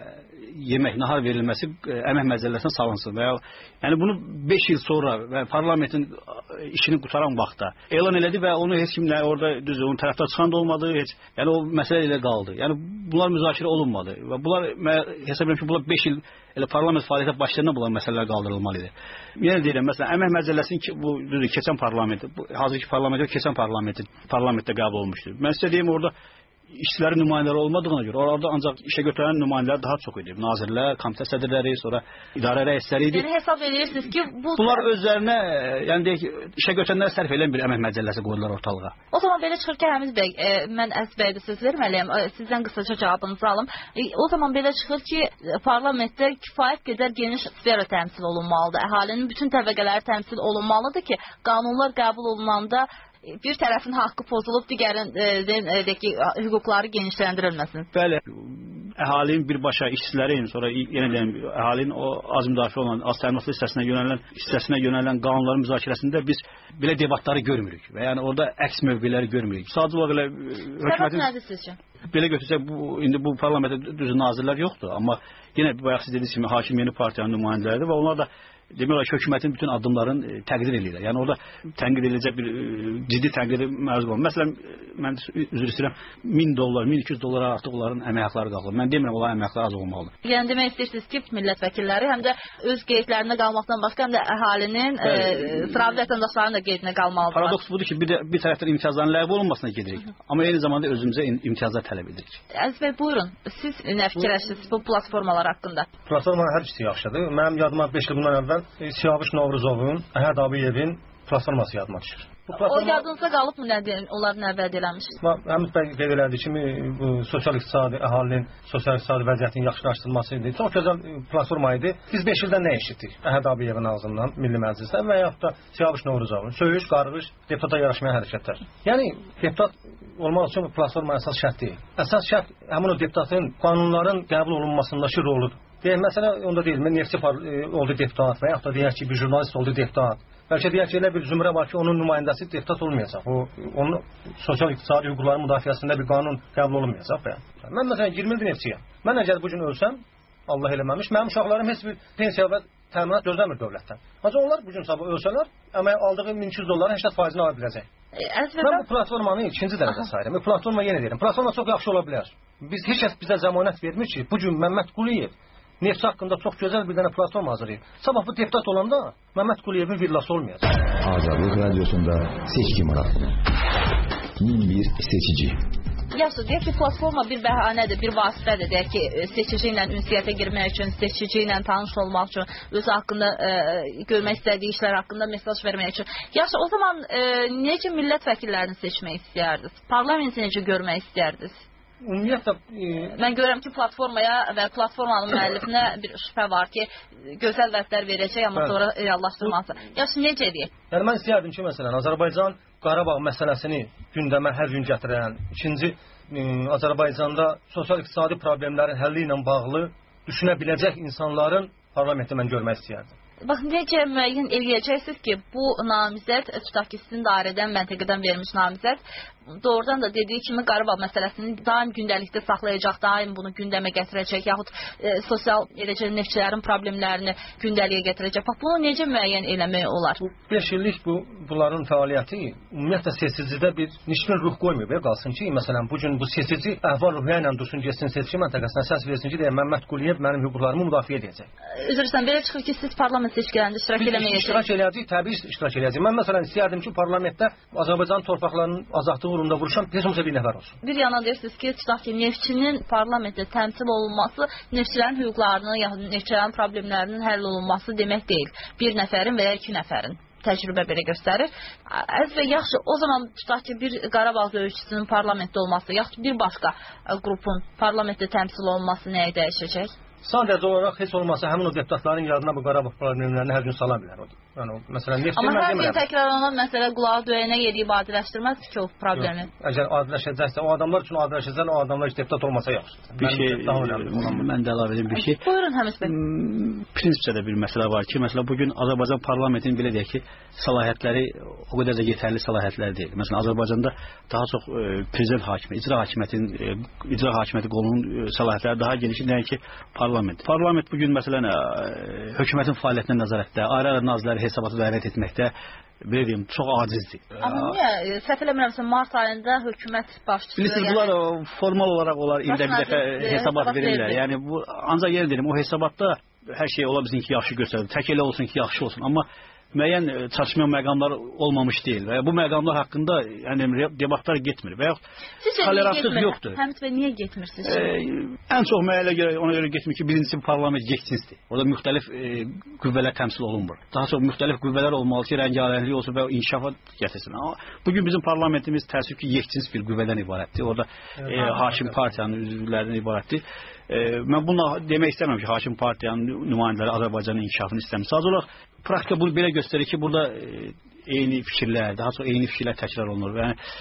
yemək, nahar verilməsi əmək məcəlləsinə salınsın. Yəni bunu 5 il sonra və parlamentin işini qutaran vaxtda elan elədi və onu heç kimlə orada düz onun tərəfdar çıxan da olmadı, yəni o məsələ ilə qaldı. Yəni bunlar müzakirə olunmadı və bunlar hesab edirəm ki, bunlar 5 il elə parlament fəaliyyətə başlayandan bunlar məsələlər qaldırılmalı idi. Yenə deyirəm, məsələn, əmək məcəlləsinin bu düzdür, keçən parlament, hazırki parlamentdə keçən parlamentdə qəbul olmuşdur. Mən sizə deyim, orada işçilərin nümayəndələri olmadığına görə orada ancaq işə götürən nümayəndələr daha çox idi. Nazirlər, komitə sədrləri, sonra idarə rəisləri idi.
Yəni hesab edirsiniz ki,
bunlar özlərinə, yəni deyək, işə götürənlərə sərf edən bir əmək məcəlləsi qoydular ortalığa.
O zaman belə çıxır ki, Həmiz bəy, mən Əziz bəydə söz verməliyəm, sizdən qısaca cavabınızı alım. O zaman belə çıxır ki, parlamentdə kifayət qədər geniş sfera təmsil olunmalıdır. Əhalinin bütün təbəqələri təmsil olunmalıdır ki, qanunlar qəbul olunanda bir tərəfin haqqı pozulub, digərin hüquqları genişləndirilməsin.
Bəli, əhalinin birbaşa işçilərin, sonra yenə deyim, əhalinin o az müdafiə olan, az təminatlı hissəsinə yönələn qanunların müzakirəsində biz belə debatları görmürük və yəni orada əks mövqeləri görmürük. Sadəcə olaraq elə
hökumətin nədir sizcə?
Belə götürsək, indi bu parlamentdə düzü nazirlər yoxdur, amma yenə bayaq siz dediyiniz kimi hakim yeni partiyanın nümayəndələridir və onlar da demək olar ki, hökumətin bütün addımlarını təqdir edirlər. Yəni orada tənqid ediləcək bir ciddi tənqidi məruz olmalı. Məsələn, mən üzr istəyirəm, $1000, $1200 artıq onların əmək haqqları qalxır. Mən demirəm, onların əmək haqqları az olmalıdır.
Yəni demək istəyirsiniz ki, millət vəkilləri həm də öz qeydlərində qalmaqdan başqa, həm də əhalinin, sıravi vətəndaşların da qeydinə qalmalıdır.
Paradoks budur ki, bir tərəfdən imtiyazların ləğv olunmasına gedirik, amma eyni zamanda özümüzə imtiyazlar tələb edirik.
Əziz bəy, buyurun, siz nə fikirləşirsiniz bu platformalar haqqında?
Platformanın hər ikisi yaxşıdır. Mənim yadıma 5 il bundan əvvəl Siyavuş Novruzovun, Əhəd Abiyevin platforması yadıma düşür.
O yadınıza qalıb mı, onlar nə vəd eləmiş?
Həmiz bəy qeyd elədiyi kimi, bu sosial-iqtisadi, əhalinin sosial-iqtisadi vəziyyətinin yaxşılaşdırılması idi. Çox gözəl platforma idi. Biz 5 ildən nə eşitdik? Əhəd Abiyevin ağzından, Milli Məclisdən və yaxud da Siyavuş Novruzovun söyüş, qarğış, deputata yaraşmayan hərəkətlər. Yəni, deputat olmaq üçün platforma əsas şərt deyil. Əsas şərt həmin o deputatın qanunların qəbul olunmasındakı roludur. Deyək, məsələ onda deyil, neftçi oldu deputat və yaxud da deyək ki, bir jurnalist oldu deputat. Bəlkə deyək ki, elə bir zümrə var ki, onun nümayəndəsi deputat olmayacaq. Onun sosial-iqtisadi hüquqların müdafiəsində bir qanun qəbul olunmayacaq. Mən məsələn 20 ildir neftçiyəm. Mən əgər bu gün ölsəm, Allah eləməmiş, mənim uşaqlarım heç bir pensiya və təminat gözləmir dövlətdən. Ancaq onlar bu gün sabah ölsələr, əmək aldığı $1200 80%-ni ala biləcək. Mən bu platformanı ikinci dərəcə sayıram. Platforma yenə deyirəm, platforma çox yaxşı ola bilər. Heç kəs bizə zəmanət vermir ki, bu gün Məmməd Quliyev neftçi haqqında çox gözəl bir dənə platforma hazırlayıb. Sabah bu deputat olanda Məmməd Quliyevin villası olmayacaq.
Azadlık Radyosu'nda seçki maratonu. Min bir seçici.
Yaxşı, deyək ki, platforma bir bəhanədir, bir vasitədir. Deyək ki, seçici ilə ünsiyyətə girmək üçün, seçici ilə tanış olmaq üçün, özü haqqında görmək istədiyi işlər haqqında mesaj vermək üçün. Yaxşı, o zaman necə millət vəkillərini seçmək istəyərdiniz? Parlamenti necə görmək istəyərdiniz?
Ümumiyyətlə,
mən görürəm ki, platformaya və platformanın müəllifinə bir şübhə var ki, gözəl vədlər verəcək, amma sonra reallaşdırması. Yaxşı, necə edək?
Yəni, mən istəyərdim ki, məsələn, Azərbaycan Qarabağ məsələsini gündəmə hər gün gətirən, ikinci, Azərbaycanda sosial-iqtisadi problemlərin həlli ilə bağlı düşünə biləcək insanların parlamentdə mən görmək istəyərdim.
Bax, necə müəyyən eləyəcəksiniz ki, bu namizəd, tutaq ki, sizin dairədən, məntəqədən verilmiş namizəd, doğrudan da dediyi kimi Qarabağ məsələsini daim gündəlikdə saxlayacaq, daim bunu gündəmə gətirəcək, yaxud sosial neftçilərin problemlərini gündəliyə gətirəcək. Bax, bunu necə müəyyən eləmək olar?
5 illik bunların fəaliyyəti ümumiyyətlə seçicidə bir nişbin ruh qoymuyor. Qalsın ki, məsələn, bugün bu seçici əhval ruhiyyə ilə dursun, geçsin seçki məntəqəsinə səs versin ki, deyə Məmməd Quliyev mənim hüquqlarımı müdafiə edəcək.
Üzr istəyirəm, belə çıxır ki, siz parlament seçkilərində iştirak eləməyəcəksiniz.
İştirak eləyəcək, təbii iştirak eləyəcək. Mən məsələn istəyərdim ki, parlamentdə Azərbaycan torpaqlarının azadlığı uğrunda vuruşan heç olmasa bir nəfər olsun. Bir
yana deyirsiniz ki, tutaq ki, neftçinin parlamentdə təmsil olunması neftçilərin hüquqlarının, yaxud neftçilərin problemlərinin həll olunması demək deyil. Bir nəfərin və ya 2 nəfərin. Təcrübə belə göstərir. Və yaxşı, o zaman tutaq ki, bir Qarabağ döyüşçüsünün parlamentdə olması, yaxud bir başqa qrupun parlamentdə təmsil olunması nəyə dəyişəcək?
Sadəcə olaraq heç olmasa həmin o deputatların yadına bu Qarabağ problemlərini hər gün sala bilər. Yəni, məsələn,
amma hər gün təkrarlanan məsələ qulağı döyənə yediyi adiləşdirməz ki, o problemi.
Əgər adiləşəcəksə, o adamlar üçün adiləşəcəksə, o adamlar heç deputat olmasa yaxşıdır.
Bir şey, mən də əlavə edeyim bir şey.
Buyurun, Həmis bəy.
Prinsipcə də bir məsələ var ki, məsələn, bugün Azərbaycan parlamentinin belə deyək ki, səlahiyyətləri o qədər də yetərli səlahiyyətlər deyil. Məsələn, Azərbaycanda daha çox prezident hakimiyyəti, icra hakimiyyəti qolunun səlahiyyətləri daha geniş ki, Parlament bugün məsələn hökumətin fəaliyyətinə nəzarətdə, ayrı-ayrı nazirləri hesabatı dəvət etməkdə belə deyim, çox acizdir.
Amma niyə? Səhv eləmirəmsə, mart ayında hökumət başçısı...
Bilirsiniz, bunlar formal olaraq ildə bir dəfə hesabat verirlər. Yəni, ancaq yenə deyim, o hesabatda hər şey ola bilsin ki, yaxşı göstərir. Tək elə olsun ki, yaxşı olsun. Amma müəyyən çatışmayan məqamlar olmamış deyil və bu məqamlar haqqında debatlar getmir və yaxud toleranslıq yoxdur.
Həmid bəy, niyə getmirsiniz?
Ən çox mənə görə ona görə getmir ki, birincisi parlament yektinsdir. Orada müxtəlif qüvvələr təmsil olunmur. Daha çox müxtəlif qüvvələr olmalı ki, rəngarənglik olsun və inkişafa gətirsin. Amma bugün bizim parlamentimiz təəssüf ki, yektins bir qüvvədən ibarətdir. Orada hakim partiyanın üzvlərindən ibarətdir. Mən bunu demək istəmirəm ki, hakim partiyanın nümayəndələri Azərbaycanın inkişafını istəmir. Sadəcə olaraq praktika bunu belə göstərir ki, burada eyni fikirlər, daha çox eyni fikirlər təkrar olunur.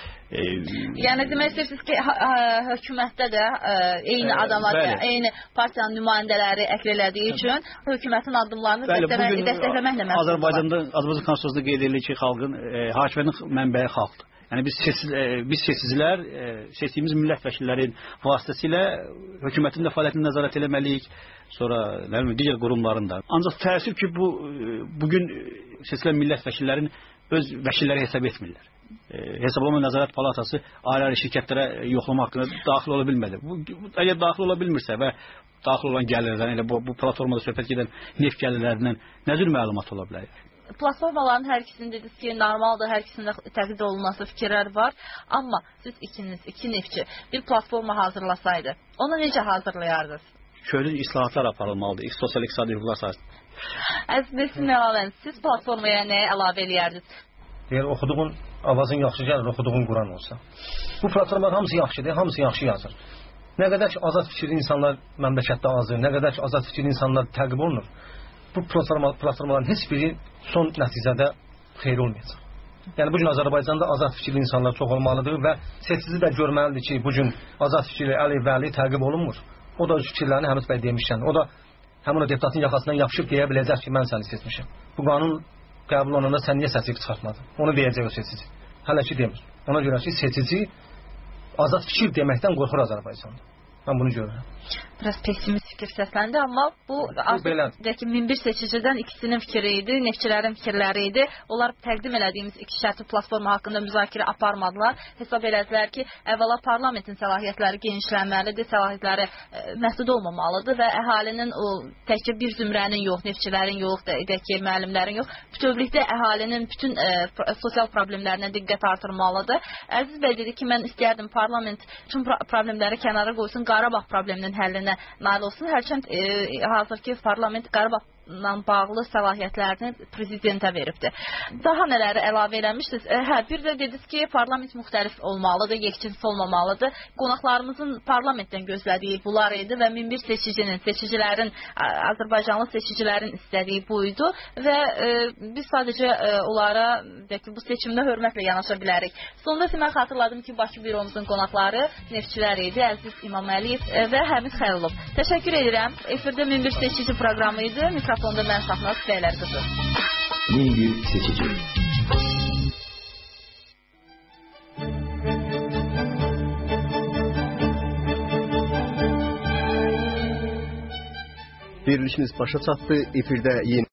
Yəni demək istəyirsiniz ki, hökumətdə də eyni adamlar, eyni partiyanın nümayəndələri əql elədiyi üçün hökumətin addımlarını dəstəkləməklə məsul.
Azərbaycan Konstitusiyasında qeyd edilir ki, xalqın hakimiyyətin mənbəyi xalqdır. Yəni biz seçicilər, seçdiyimiz millət vəkillərin vasitəsilə hökumətin də fəaliyyətini nəzarət etməliyik, sonra digər qurumların da. Ancaq təəssüf ki, bugün seçilən millət vəkillərin öz vəkilləri hesab etmirlər. Hesablama Nəzarət Palatası ayrı-ayrı şirkətlərə yoxlama haqqında daxil ola bilmədi. Əgər daxil ola bilmirsə və daxil olan gəlirlərdən, elə bu platformada söhbət gedən neft gəlirlərindən nə cür məlumat ola bilər?
Platformaların hər ikisinin dediniz ki, normaldır, hər ikisində təqlid olunması fikirlər var. Amma siz iki neftçi bir platforma hazırlasaydı, onu necə hazırlayardınız?
Köklü islahatlar aparılmalıdır, sosial-iqtisadi hüquqlar sahəsində.
Əzizləsin əlavən, siz platformaya nəyə əlavə eləyərdiniz?
Deyər, oxuduğun avazın yaxşı gəlir, oxuduğun Quran olsa. Bu platformalar hamısı yaxşıdır, hamısı yaxşı yazır. Nə qədər ki, azad fikirli insanlar məmləkətdə azdır, nə qədər ki, azad fikirli insanlar təqib olunur, bu platformaların heç biri son nəticədə xeyir olmayacaq. Yəni, bugün Azərbaycanda azad fikirli insanlar çox olmalıdır və seçici də görməlidir ki, bugün azad fikirli Əli və Əli təqib olunmur. O da öz fikirlərini Həmid bəy demişkən, o da həmin o deputatın yaxasından yapışıb deyə biləcək ki, mən səni seçmişəm. Bu qanun qəbul olunanda sən niyə səslik çıxartmadın? Onu deyəcək o seçici. Hələ ki demir. Ona görə ki, seçici azad fikir deməkdən qorxur Azərbaycanda. Mən bunu görürəm.
Biraz pessimist fikir səsləndi, amma bu artıq 1001 seçicidən ikisinin fikri idi, neftçilərin fikirləri idi. Onlar təqdim elədiyimiz iki şərti platforma haqqında müzakirə aparmadılar. Hesab elədilər ki, əvvəla parlamentin səlahiyyətləri genişlənməlidir, səlahiyyətləri məhdud olmamalıdır və əhalinin təkcə bir zümrənin yox, neftçilərin yox, müəllimlərin yox, bütövlükdə əhalinin bütün sosial problemlərinə diqqət artırmalıdır. Əziz bəy dedi ki, mən istəyərdim parlament bütün problemləri kənara qoysun, Qarabağ probleminin həllinə nail olsun. Hərçənd hazırki parlament Qarabağla bağlı səlahiyyətlərini prezidentə veribdir. Daha nələri əlavə eləmişsiniz? Bir də dediniz ki, parlament müxtəlif olmalıdır, yekçinsi olmamalıdır. Qonaqlarımızın parlamentdən gözlədiyi bunlar idi və 1001 seçicilərin, Azərbaycanlı seçicilərin istədiyi buydu və biz sadəcə onlara bu seçimdə hörmətlə yanaşa bilərik. Sonda mən xatırladım ki, Bakı büromuzun qonaqları neftçilər idi, Əziz İmaməliyev və Həmid Xəlilov. Təşəkkür edirəm. Efirdə 1001 seçici proqramı idi. Mikrofonda mən Saxnaz Bəylər qızı.
1001 seçici.
Verilişimiz başa çatdı. Efirdə yeni